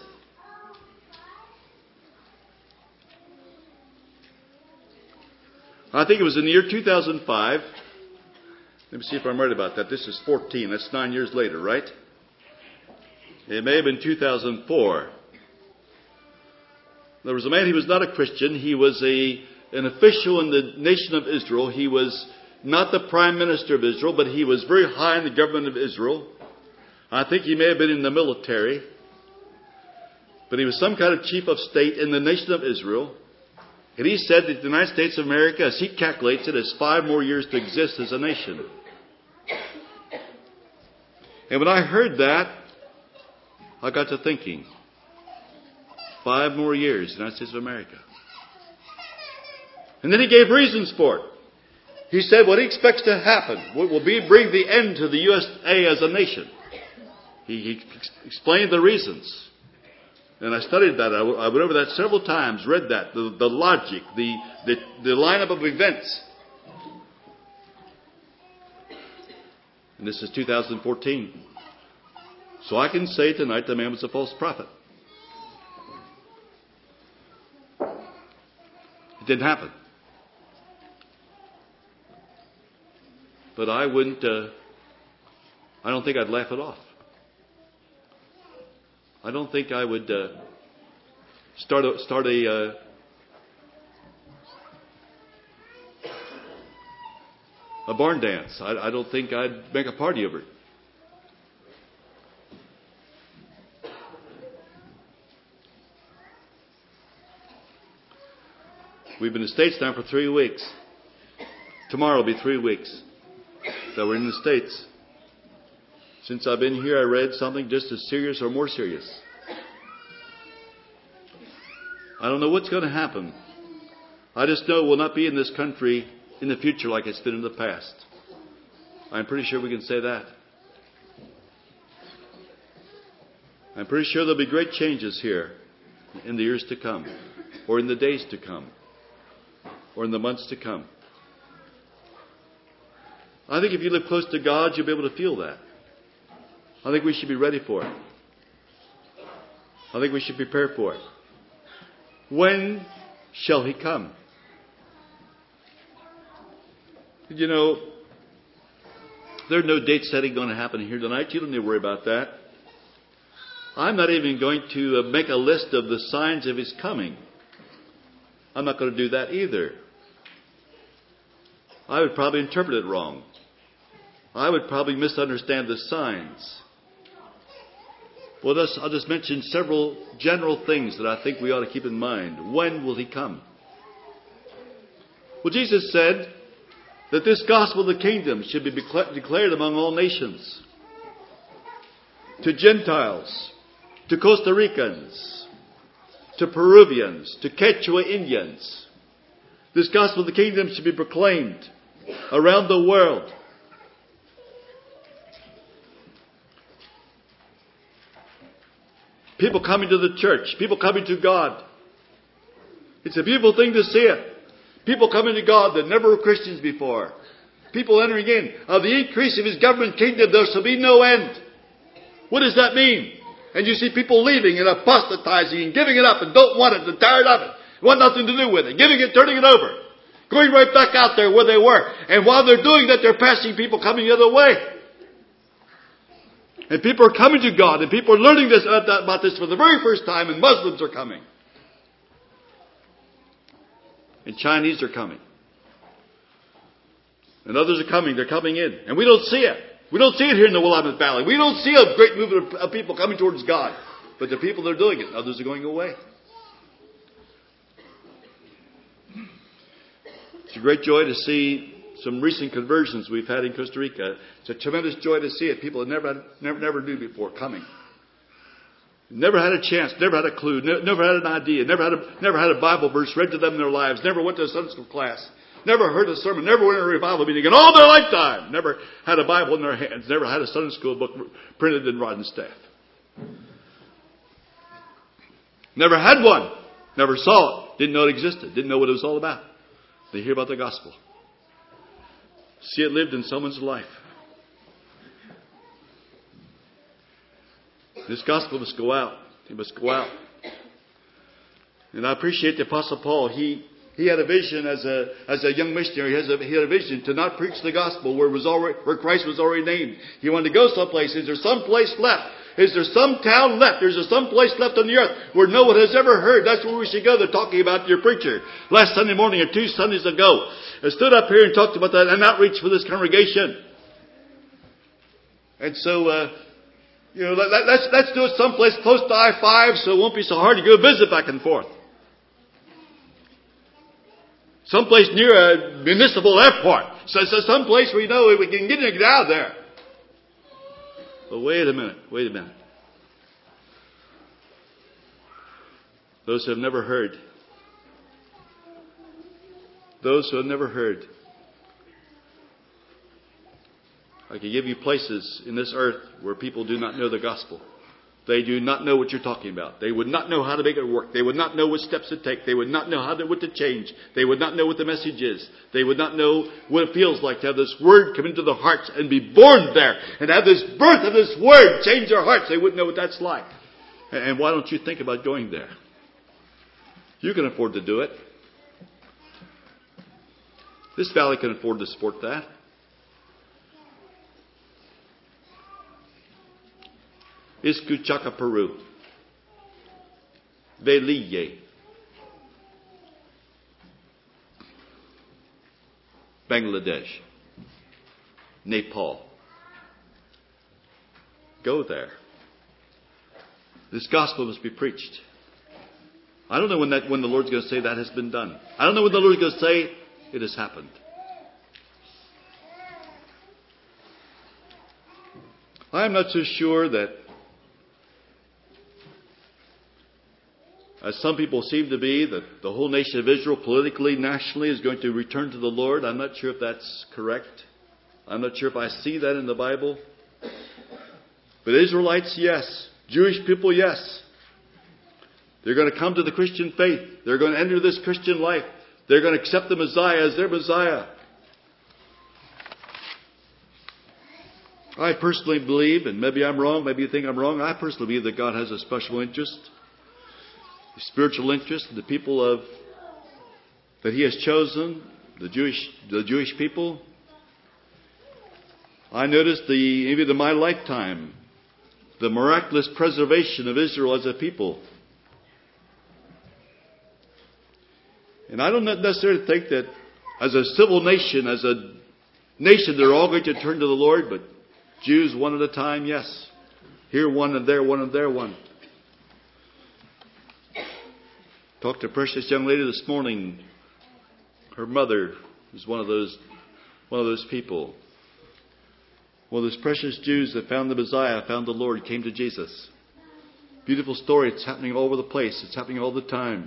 I think it was in the year two thousand five. Let me see if I'm right about that. This is fourteen. That's nine years later, right? It may have been two thousand four. There was a man, he was not a Christian. He was a an official in the nation of Israel. He was not the prime minister of Israel, but he was very high in the government of Israel. I think he may have been in the military. But he was some kind of chief of state in the nation of Israel. And he said that the United States of America, as he calculates it, has five more years to exist as a nation. And when I heard that, I got to thinking, five more years, United States of America. And then he gave reasons for it. He said what he expects to happen will be bring the end to the U S A as a nation. He, he explained the reasons. And I studied that. I, I went over that several times, read that, the, the logic, the, the, the lineup of events. And this is two thousand fourteen. So I can say tonight the man was a false prophet. It didn't happen. But I wouldn't, uh, I don't think I'd laugh it off. I don't think I would uh, start a, start a uh, a barn dance. I, I don't think I'd make a party over it. We've been in the States now for three weeks. Tomorrow will be three weeks that we're in the States. Since I've been here, I read something just as serious or more serious. I don't know what's going to happen. I just know it will not be in this country in the future like it's been in the past. I'm pretty sure we can say that. I'm pretty sure there'll be great changes here in the years to come, or in the days to come, or in the months to come. I think if you live close to God, you'll be able to feel that. I think we should be ready for it. I think we should prepare for it. When shall He come? You know, there's no date setting going to happen here tonight. You don't need to worry about that. I'm not even going to make a list of the signs of His coming. I'm not going to do that either. I would probably interpret it wrong. I would probably misunderstand the signs. Well, just, I'll just mention several general things that I think we ought to keep in mind. When will He come? Well, Jesus said that this gospel of the kingdom should be declared among all nations. To Gentiles, to Costa Ricans, to Peruvians, to Quechua Indians. This gospel of the kingdom should be proclaimed around the world. People coming to the church. People coming to God. It's a beautiful thing to see it. People coming to God that never were Christians before. People entering in. Of the increase of His government kingdom, there shall be no end. What does that mean? And you see people leaving and apostatizing and giving it up and don't want it and tired of it. Want nothing to do with it. Giving it, turning it over. Going right back out there where they were. And while they're doing that, they're passing people coming the other way. And people are coming to God, and people are learning this about this for the very first time, and Muslims are coming. And Chinese are coming. And others are coming. They're coming in. And we don't see it. We don't see it here in the Willamette Valley. We don't see a great movement of people coming towards God. But the people that are doing it, others are going away. It's a great joy to see some recent conversions we've had in Costa Rica. It's a tremendous joy to see it. People that never, never, never knew before coming. Never had a chance, never had a clue, ne- never had an idea, never had a, never had a Bible verse read to them in their lives, never went to a Sunday school class, never heard a sermon, never went to a revival meeting in all their lifetime, never had a Bible in their hands, never had a Sunday school book printed in rod and staff. Never had one, never saw it, didn't know it existed, didn't know what it was all about. They hear about the gospel. See it lived in someone's life. This gospel must go out. It must go out. And I appreciate the Apostle Paul. He he had a vision as a as a young missionary. He, has a, he had a vision to not preach the gospel where it was already where Christ was already named. He wanted to go someplace. Is there some place left? Is there some town left? Is there some place left on the earth where no one has ever heard? That's where we should go. They're talking about your preacher. Last Sunday morning or two Sundays ago, I stood up here and talked about that, an outreach for this congregation. And so, uh, you know, let, let's, let's do it someplace close to I five so it won't be so hard to go visit back and forth. Someplace near a municipal airport. So, so someplace where you know we can get in and get out of there. But wait a minute, wait a minute. Those who have never heard. Those who have never heard. I can give you places in this earth where people do not know the gospel. They do not know what you're talking about. They would not know how to make it work. They would not know what steps to take. They would not know how to, what to change. They would not know what the message is. They would not know what it feels like to have this word come into their hearts and be born there. And have this birth of this word change their hearts. They wouldn't know what that's like. And why don't you think about going there? You can afford to do it. This valley can afford to support that. Escuchaca, Peru. Velille. Bangladesh. Nepal. Go there. This gospel must be preached. I don't know when that when the Lord's going to say that has been done. I don't know when the Lord's going to say it has happened. I am not so sure that, as some people seem to be, that the whole nation of Israel politically, nationally is going to return to the Lord. I'm not sure if that's correct. I'm not sure if I see that in the Bible. But Israelites, yes. Jewish people, yes. They're going to come to the Christian faith. They're going to enter this Christian life. They're going to accept the Messiah as their Messiah. I personally believe, and maybe I'm wrong, maybe you think I'm wrong, I personally believe that God has a special interest, a spiritual interest in the people of that He has chosen, the Jewish the Jewish people. I noticed the even in my lifetime, the miraculous preservation of Israel as a people. And I don't necessarily think that as a civil nation, as a nation, they're all going to turn to the Lord, but Jews one at a time, yes. Here one and there one and there one. Talked to a precious young lady this morning. Her mother was one of those one of those people. One of those precious Jews that found the Messiah, found the Lord, came to Jesus. Beautiful story. It's happening all over the place. It's happening all the time.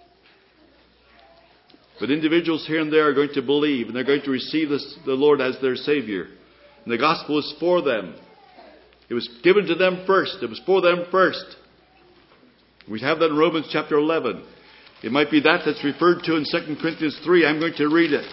But individuals here and there are going to believe, and they're going to receive this, the Lord as their Savior. And the gospel is for them. It was given to them first. It was for them first. We have that in Romans chapter eleven. It might be that that's referred to in Second Corinthians three. I'm going to read it.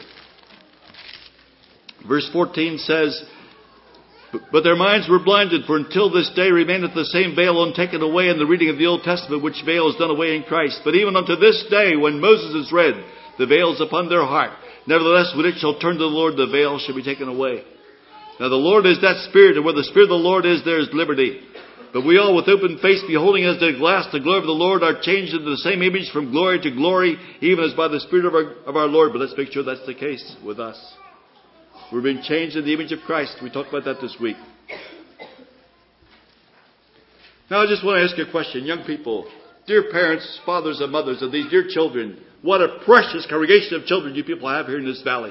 Verse fourteen says, "But their minds were blinded, for until this day remaineth the same veil untaken away in the reading of the Old Testament, which veil is done away in Christ. But even unto this day, when Moses is read, the veil is upon their heart. Nevertheless, when it shall turn to the Lord, the veil shall be taken away." Now the Lord is that Spirit, and where the Spirit of the Lord is, there is liberty. But we all with open face, beholding as in a glass the glory of the Lord, are changed into the same image from glory to glory, even as by the Spirit of our, of our Lord. But let's make sure that's the case with us. We're being changed in the image of Christ. We talked about that this week. Now I just want to ask you a question. Young people, dear parents, fathers and mothers of these dear children, what a precious congregation of children you people have here in this valley.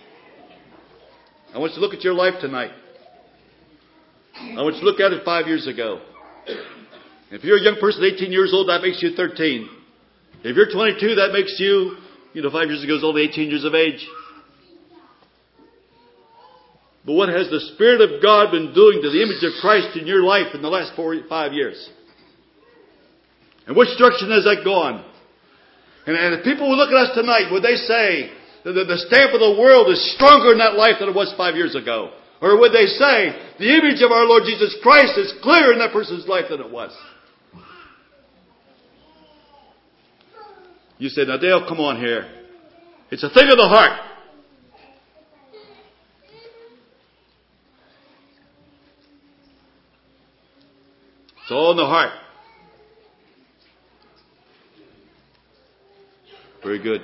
I want you to look at your life tonight. I want you to look at it five years ago. If you're a young person, eighteen years old, that makes you thirteen. If you're twenty-two, that makes you, you know, five years ago, was only eighteen years of age. But what has the Spirit of God been doing to the image of Christ in your life in the last four, five years? And which direction has that gone? And, and if people will look at us tonight, would they say that the, the stamp of the world is stronger in that life than it was five years ago? Or would they say the image of our Lord Jesus Christ is clearer in that person's life than it was? You say, now Dale, come on here. It's a thing of the heart. It's all in the heart. Very good.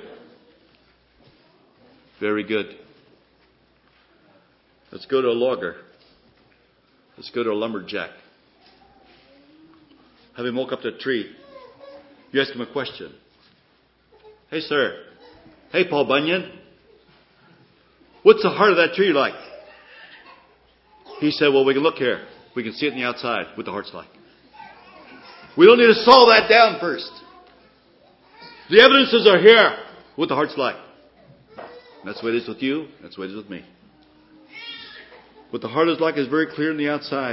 Very good. Let's go to a logger. Let's go to a lumberjack. Have him walk up to a tree. You ask him a question. Hey, sir. Hey, Paul Bunyan. What's the heart of that tree like? He said, well, we can look here. We can see it in the outside what the heart's like. We don't need to saw that down first. The evidences are here what the heart's like. That's the way it is with you. That's the way it is with me. What the heart is like is very clear on the outside.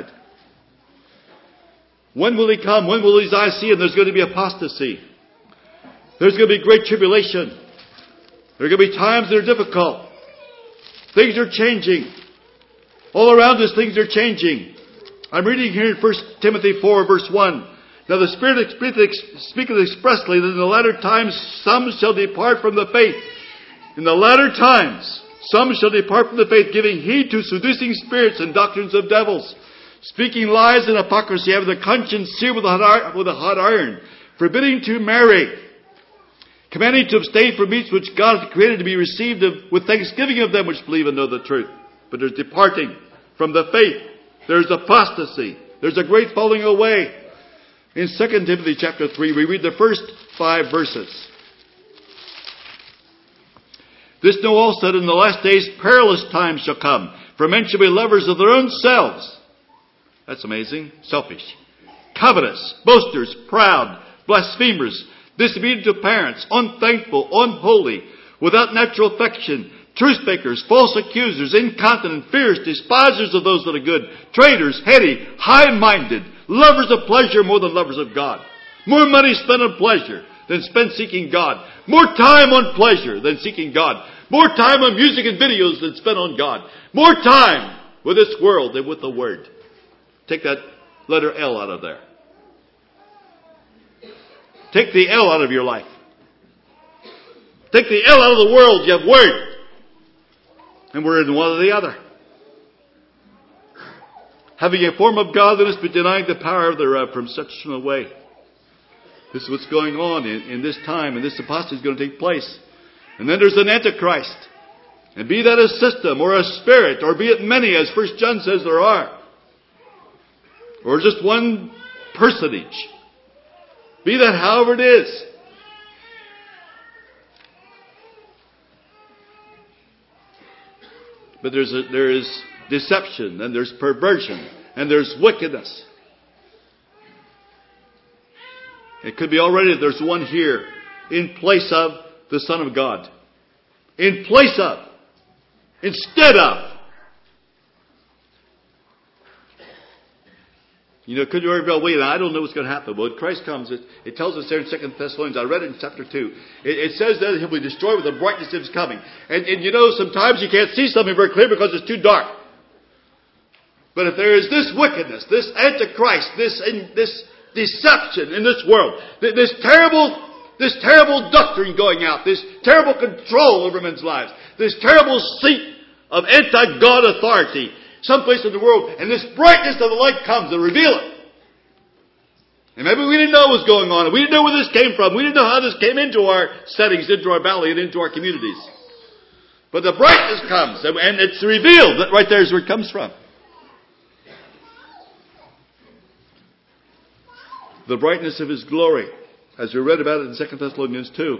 When will he come? When will his eyes see him? There's going to be apostasy. There's going to be great tribulation. There are going to be times that are difficult. Things are changing. All around us, things are changing. I'm reading here in First Timothy four, verse one. Now the Spirit speaketh expressly that in the latter times some shall depart from the faith. In the latter times some shall depart from the faith, giving heed to seducing spirits and doctrines of devils, speaking lies and hypocrisy, having the conscience seared with a hot, with a hot iron, forbidding to marry, commanding to abstain from meats which God hath created to be received of, with thanksgiving of them which believe and know the truth. But there's departing from the faith. There's apostasy. There's a great falling away. In Second Timothy chapter three, we read the first five verses. This know also that in the last days perilous times shall come, for men shall be lovers of their own selves. That's amazing. Selfish. Covetous, boasters, proud, blasphemers, disobedient to parents, unthankful, unholy, without natural affection, truce breakers, false accusers, incontinent, fierce, despisers of those that are good, traitors, heady, high-minded, lovers of pleasure more than lovers of God. More money spent on pleasure than spent seeking God. More time on pleasure than seeking God. More time on music and videos than spent on God. More time with this world than with the Word. Take that letter L out of there. Take the L out of your life. Take the L out of the world. You have Word. And we're in one or the other. Having a form of godliness but denying the power thereof, from such turn away. This is what's going on in, in this time, and this apostasy is going to take place. And then there's an Antichrist. And be that a system or a spirit, or be it many, as First John says there are. Or just one personage. Be that however it is. But there's a, there is deception, and there's perversion, and there's wickedness. It could be already that there's one here in place of the Son of God. In place of. Instead of. You know, could you very well wait? I don't know what's going to happen. But when Christ comes, it, it tells us there in Second Thessalonians, I read it in chapter two. It, it says that he'll be destroyed with the brightness of his coming. And, and you know, sometimes you can't see something very clear because it's too dark. But if there is this wickedness, this Antichrist, this, in, this deception in this world, this terrible, this terrible doctrine going out, this terrible control over men's lives, this terrible seat of anti-God authority, someplace in the world, and this brightness of the light comes to reveal it. And maybe we didn't know what was going on, and we didn't know where this came from. We didn't know how this came into our settings, into our valley, and into our communities. But the brightness comes, and it's revealed that right there is where it comes from. The brightness of His glory, as we read about it in Second Thessalonians two.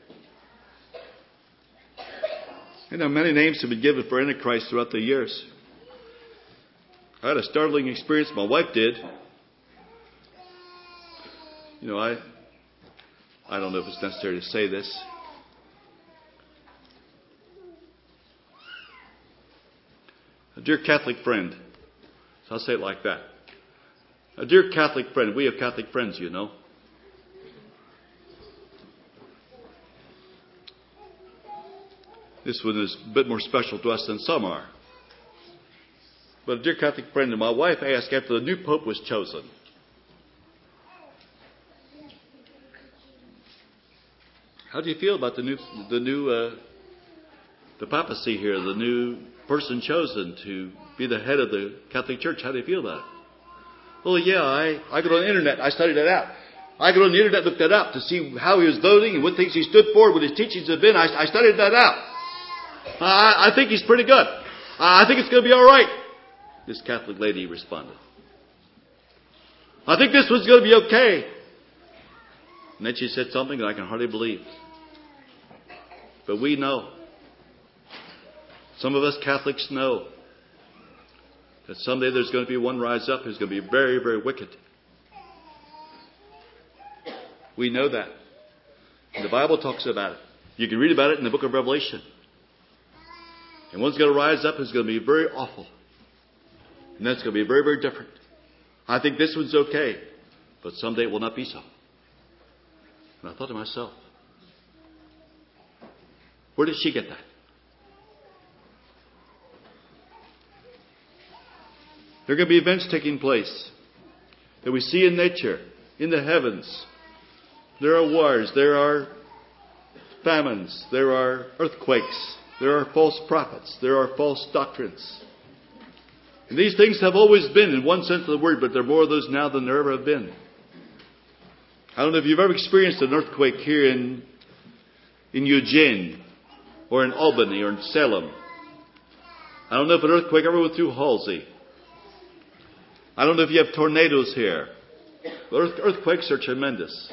You know, many names have been given for Antichrist throughout the years. I had a startling experience. My wife did. You know, I I don't know if it's necessary to say this. A dear Catholic friend, so I'll say it like that. A dear Catholic friend, we have Catholic friends, you know. This one is a bit more special to us than some are. But a dear Catholic friend of my wife asked after the new Pope was chosen, how do you feel about the new, the new, uh, the papacy here, the new person chosen to be the head of the Catholic Church? How do you feel about it? Well, yeah, I, I got on the internet. I studied that out. I got on the internet, looked that up to see how he was voting and what things he stood for, what his teachings have been. I, I studied that out. I, I think he's pretty good. I think it's going to be all right. This Catholic lady responded. I think this one's going to be okay. And then she said something that I can hardly believe. But we know. Some of us Catholics know that someday there's going to be one rise up who's going to be very, very wicked. We know that. And the Bible talks about it. You can read about it in the book of Revelation. And one's going to rise up who's going to be very awful. And that's going to be very, very different. I think this one's okay. But someday it will not be so. And I thought to myself, where did she get that? There are going to be events taking place that we see in nature, in the heavens. There are wars, there are famines, there are earthquakes, there are false prophets, there are false doctrines. And these things have always been in one sense of the word, but there are more of those now than there ever have been. I don't know if you've ever experienced an earthquake here in, in Eugene, or in Albany, or in Salem. I don't know if an earthquake ever went through Halsey. I don't know if you have tornadoes here. But earth, earthquakes are tremendous.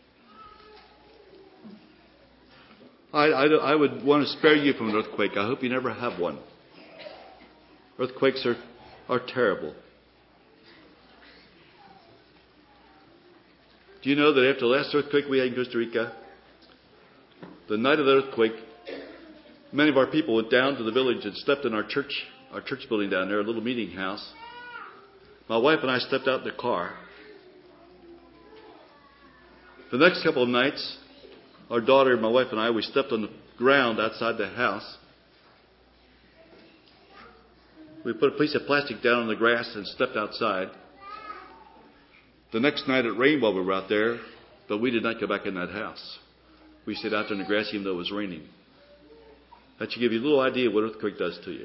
I, I, I would want to spare you from an earthquake. I hope you never have one. Earthquakes are, are terrible. Do you know that after the last earthquake we had in Costa Rica, the night of the earthquake, many of our people went down to the village and slept in our church, our church building down there, a little meeting house. My wife and I stepped out in the car. The next couple of nights, our daughter, my wife and I, we stepped on the ground outside the house. We put a piece of plastic down on the grass and stepped outside. The next night it rained while we were out there, but we did not go back in that house. We stayed out there in the grass even though it was raining. That should give you a little idea of what earthquake does to you.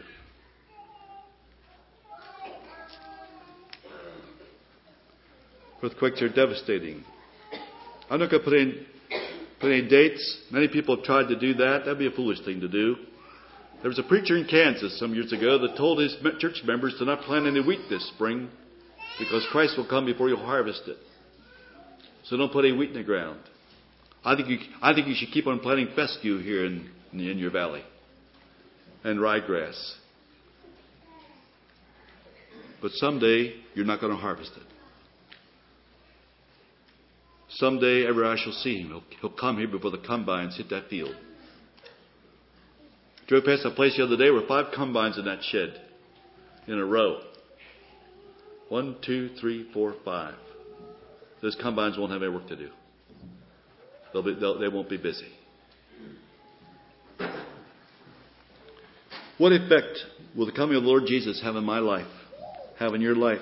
Earthquakes are devastating. I'm not going to put in put any dates. Many people have tried to do that. That'd be a foolish thing to do. There was a preacher in Kansas some years ago that told his church members to not plant any wheat this spring because Christ will come before you'll harvest it. So don't put any wheat in the ground. I think you, I think you should keep on planting fescue here in, in your valley and ryegrass. But someday you're not going to harvest it. Someday every eye shall see him. He'll, he'll come here before the combines hit that field. Drove past a place the other day where five combines in that shed in a row. One, two, three, four, five. Those combines won't have any work to do. They'll be, they'll, they won't be busy. What effect will the coming of the Lord Jesus have in my life, have in your life?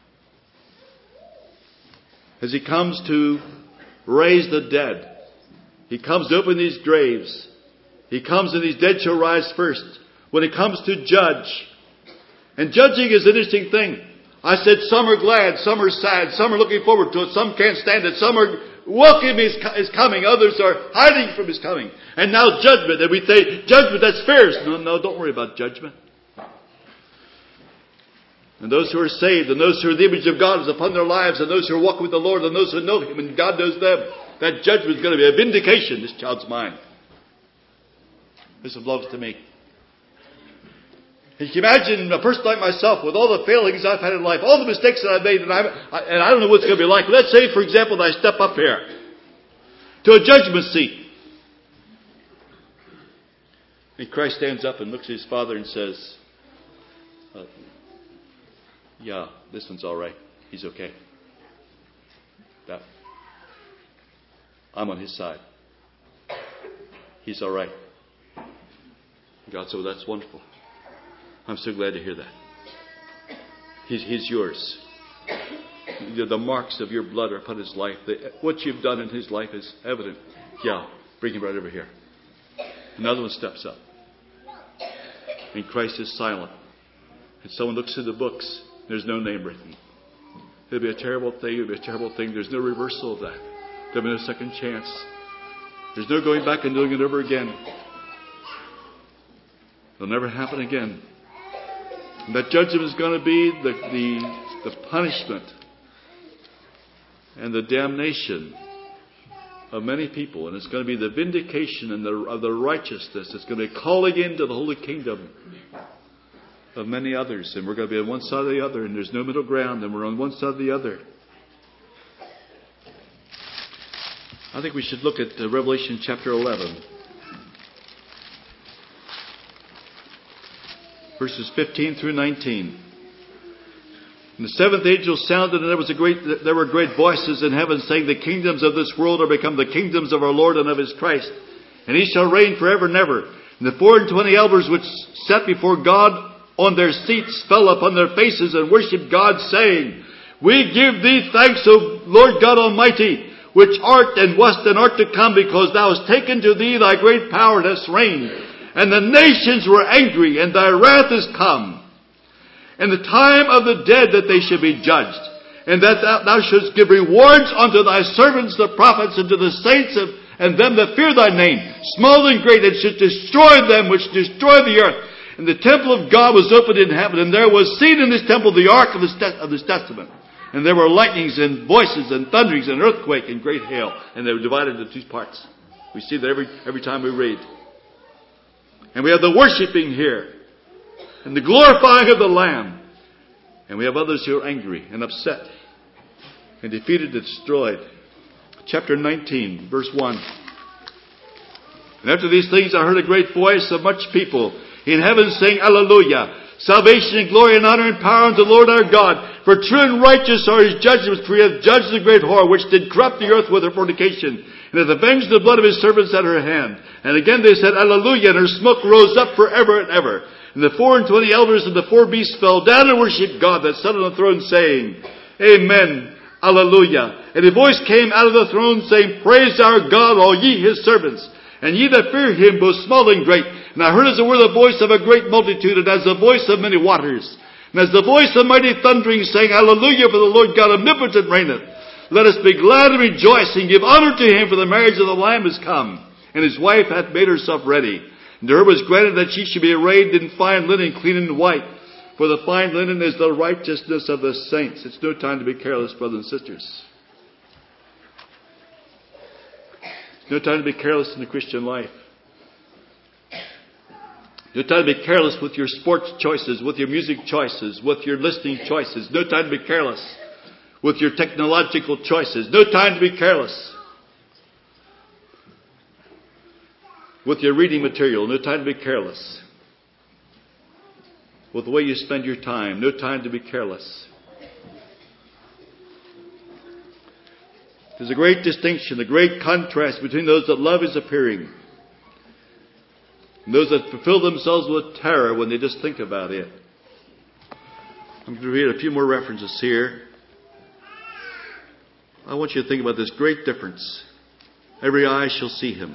As He comes to raise the dead, He comes to open these graves. He comes and these dead shall rise first. When He comes to judge. And judging is an interesting thing. I said some are glad, some are sad, some are looking forward to it, some can't stand it, some are welcome His, his coming, others are hiding from His coming. And now judgment. And we say, judgment, that's fierce. No, no, don't worry about judgment. And those who are saved, and those who are the image of God is upon their lives, and those who are walking with the Lord, and those who know Him, and God knows them, that judgment is going to be a vindication. This child's mine. This belongs to me. And you can imagine a person like myself with all the failings I've had in life, all the mistakes that I've made, and, I'm, I, and I don't know what it's going to be like. Let's say, for example, that I step up here to a judgment seat. And Christ stands up and looks at his Father and says, uh, yeah, this one's all right. He's okay. That, I'm on his side. He's all right. God said, well, that's wonderful. I'm so glad to hear that. He's, he's yours. The, the marks of your blood are upon his life. The, what you've done in his life is evident. Yeah, bring him right over here. Another one steps up. And Christ is silent. And someone looks through the books. There's no name written. It'll be a terrible thing. It'll be a terrible thing. There's no reversal of that. There'll be no second chance. There's no going back and doing it over again. It'll never happen again. And that judgment is going to be the, the, the punishment and the damnation of many people. And it's going to be the vindication and the, of the righteousness. It's going to be calling into the holy kingdom of many others. And we're going to be on one side or the other. And there's no middle ground. And we're on one side or the other. I think we should look at uh, Revelation chapter eleven. Verses fifteen through nineteen. And the seventh angel sounded, and there was a great, there were great voices in heaven saying, the kingdoms of this world are become the kingdoms of our Lord and of his Christ, and he shall reign forever and ever. And the four and twenty elders which sat before God on their seats fell upon their faces and worshipped God, saying, we give thee thanks, O Lord God Almighty, which art and wast and art to come, because thou hast taken to thee thy great power and hast reigned. And the nations were angry, and thy wrath is come. And the time of the dead that they should be judged. And that thou, thou shouldst give rewards unto thy servants the prophets, and to the saints of, and them that fear thy name, small and great, and should destroy them which destroy the earth. And the temple of God was opened in heaven, and there was seen in this temple the ark of his, of his testament. And there were lightnings and voices and thunderings and earthquake and great hail. And they were divided into two parts. We see that every, every time we read. And we have the worshiping here. And the glorifying of the Lamb. And we have others who are angry and upset. And defeated and destroyed. Chapter nineteen, verse one. And after these things I heard a great voice of much people in heaven saying, Alleluia! Salvation and glory and honor and power unto the Lord our God. For true and righteous are his judgments, for he hath judged the great whore, which did corrupt the earth with her fornication, and hath avenged the blood of his servants at her hand. And again they said, Alleluia, and her smoke rose up forever and ever. And the four and twenty elders and the four beasts fell down and worshipped God that sat on the throne, saying, Amen, Alleluia. And a voice came out of the throne, saying, Praise our God, all ye his servants, and ye that fear him, both small and great. And I heard as it were the voice of a great multitude, and as the voice of many waters, and as the voice of mighty thundering, saying, Alleluia, for the Lord God omnipotent reigneth. Let us be glad and rejoice, and give honor to him, for the marriage of the Lamb is come, and his wife hath made herself ready. And to her was granted that she should be arrayed in fine linen, clean and white. For the fine linen is the righteousness of the saints. It's no time to be careless, brothers and sisters. It's no time to be careless in the Christian life. No time to be careless with your sports choices, with your music choices, with your listening choices. No time to be careless with your technological choices. No time to be careless with your reading material. No time to be careless with the way you spend your time. No time to be careless. There's a great distinction, a great contrast between those that love His appearing and those that fulfill themselves with terror when they just think about it. I'm going to read a few more references here. I want you to think about this great difference. Every eye shall see Him.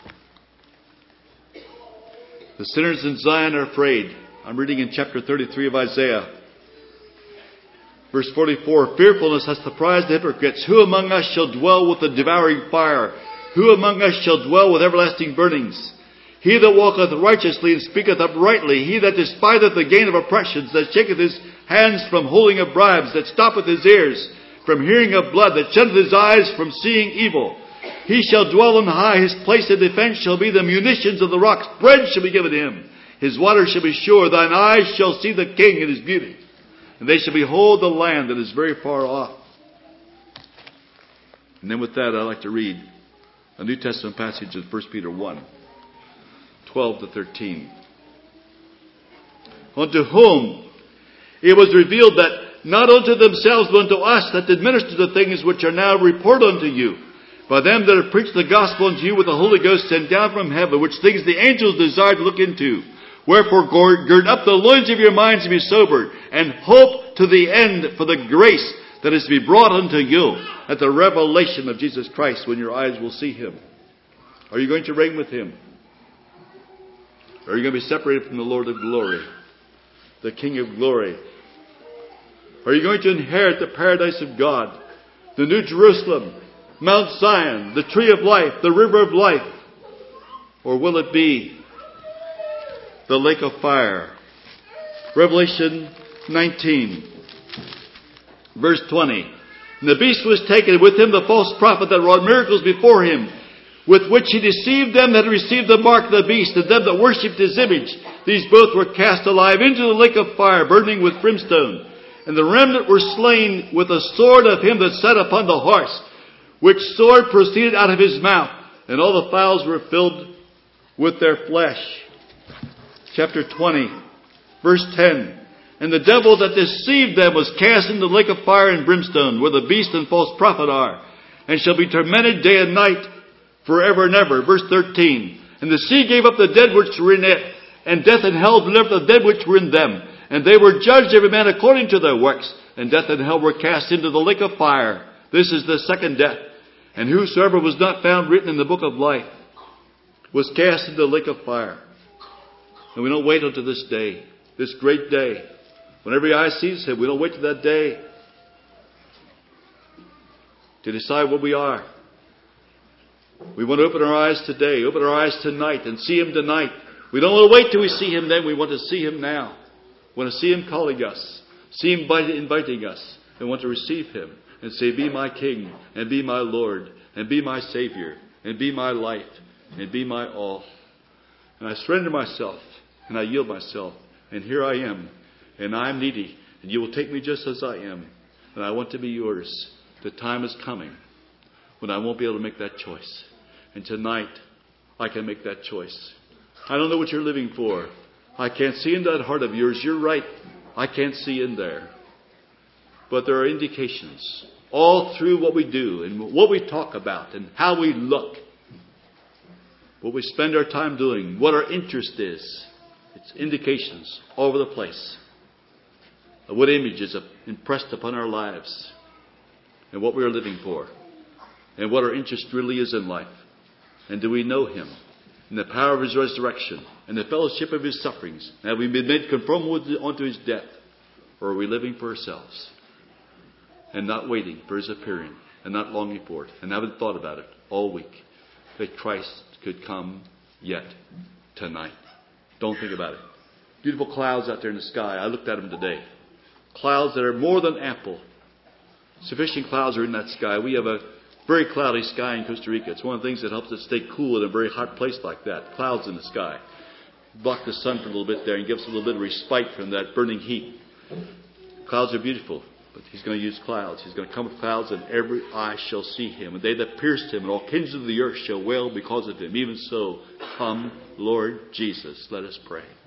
The sinners in Zion are afraid. I'm reading in chapter thirty-three of Isaiah. Verse forty-four, fearfulness hath surprised the hypocrites. Who among us shall dwell with the devouring fire? Who among us shall dwell with everlasting burnings? He that walketh righteously and speaketh uprightly, he that despiseth the gain of oppressions, that shaketh his hands from holding of bribes, that stoppeth his ears from hearing of blood, that shutteth his eyes from seeing evil. He shall dwell on high, his place of defense shall be the munitions of the rocks. Bread shall be given him. His waters shall be sure. Thine eyes shall see the King in his beauty. And they shall behold the land that is very far off. And then with that, I'd like to read a New Testament passage in First Peter one, twelve to thirteen. Unto whom it was revealed that not unto themselves, but unto us that did minister the things which are now reported unto you, by them that have preached the gospel unto you with the Holy Ghost sent down from heaven, which things the angels desire to look into. Wherefore gird up the loins of your minds and be sobered, and hope to the end for the grace that is to be brought unto you at the revelation of Jesus Christ, when your eyes will see Him. Are you going to reign with Him? Or are you going to be separated from the Lord of glory, the King of glory? Are you going to inherit the paradise of God, the New Jerusalem, Mount Zion, the tree of life, the river of life? Or will it be the lake of fire? Revelation nineteen, verse twenty. And the beast was taken, and with him the false prophet that wrought miracles before him, with which he deceived them that received the mark of the beast, and them that worshipped his image. These both were cast alive into the lake of fire, burning with brimstone. And the remnant were slain with the sword of him that sat upon the horse, which sword proceeded out of his mouth, and all the fowls were filled with their flesh. Chapter twenty, verse ten. And the devil that deceived them was cast into the lake of fire and brimstone, where the beast and false prophet are, and shall be tormented day and night forever and ever. Verse thirteen. And the sea gave up the dead which were in it, and death and hell delivered the dead which were in them. And they were judged every man according to their works. And death and hell were cast into the lake of fire. This is the second death. And whosoever was not found written in the book of life was cast into the lake of fire. And we don't wait until this day, this great day, when every eye sees Him. We don't wait till that day to decide what we are. We want to open our eyes today, open our eyes tonight, and see Him tonight. We don't want to wait till we see Him then. We want to see Him now. We want to see Him calling us, see Him inviting us, and want to receive Him and say, be my King, and be my Lord, and be my Savior, and be my life, and be my all. And I surrender myself, and I yield myself, and here I am, and I am needy, and you will take me just as I am, and I want to be yours. The time is coming when I won't be able to make that choice. And tonight, I can make that choice. I don't know what you're living for. I can't see in that heart of yours. You're right. I can't see in there. But there are indications all through what we do and what we talk about and how we look. What we spend our time doing. What our interest is. It's indications all over the place of what image is impressed upon our lives. And what we are living for. And what our interest really is in life. And do we know Him? And the power of His resurrection, and the fellowship of His sufferings. Have we been made conformable unto His death? Or are we living for ourselves? And not waiting for His appearing, and not longing for it, and haven't thought about it all week, that Christ could come yet tonight. Don't think about it. Beautiful clouds out there in the sky. I looked at them today. Clouds that are more than ample. Sufficient clouds are in that sky. We have a very cloudy sky in Costa Rica. It's one of the things that helps us stay cool in a very hot place like that. Clouds in the sky. Block the sun for a little bit there and give us a little bit of respite from that burning heat. Clouds are beautiful, but He's going to use clouds. He's going to come with clouds, and every eye shall see Him. And they that pierced Him, and all kings of the earth shall wail because of Him. Even so, come, Lord Jesus. Let us pray.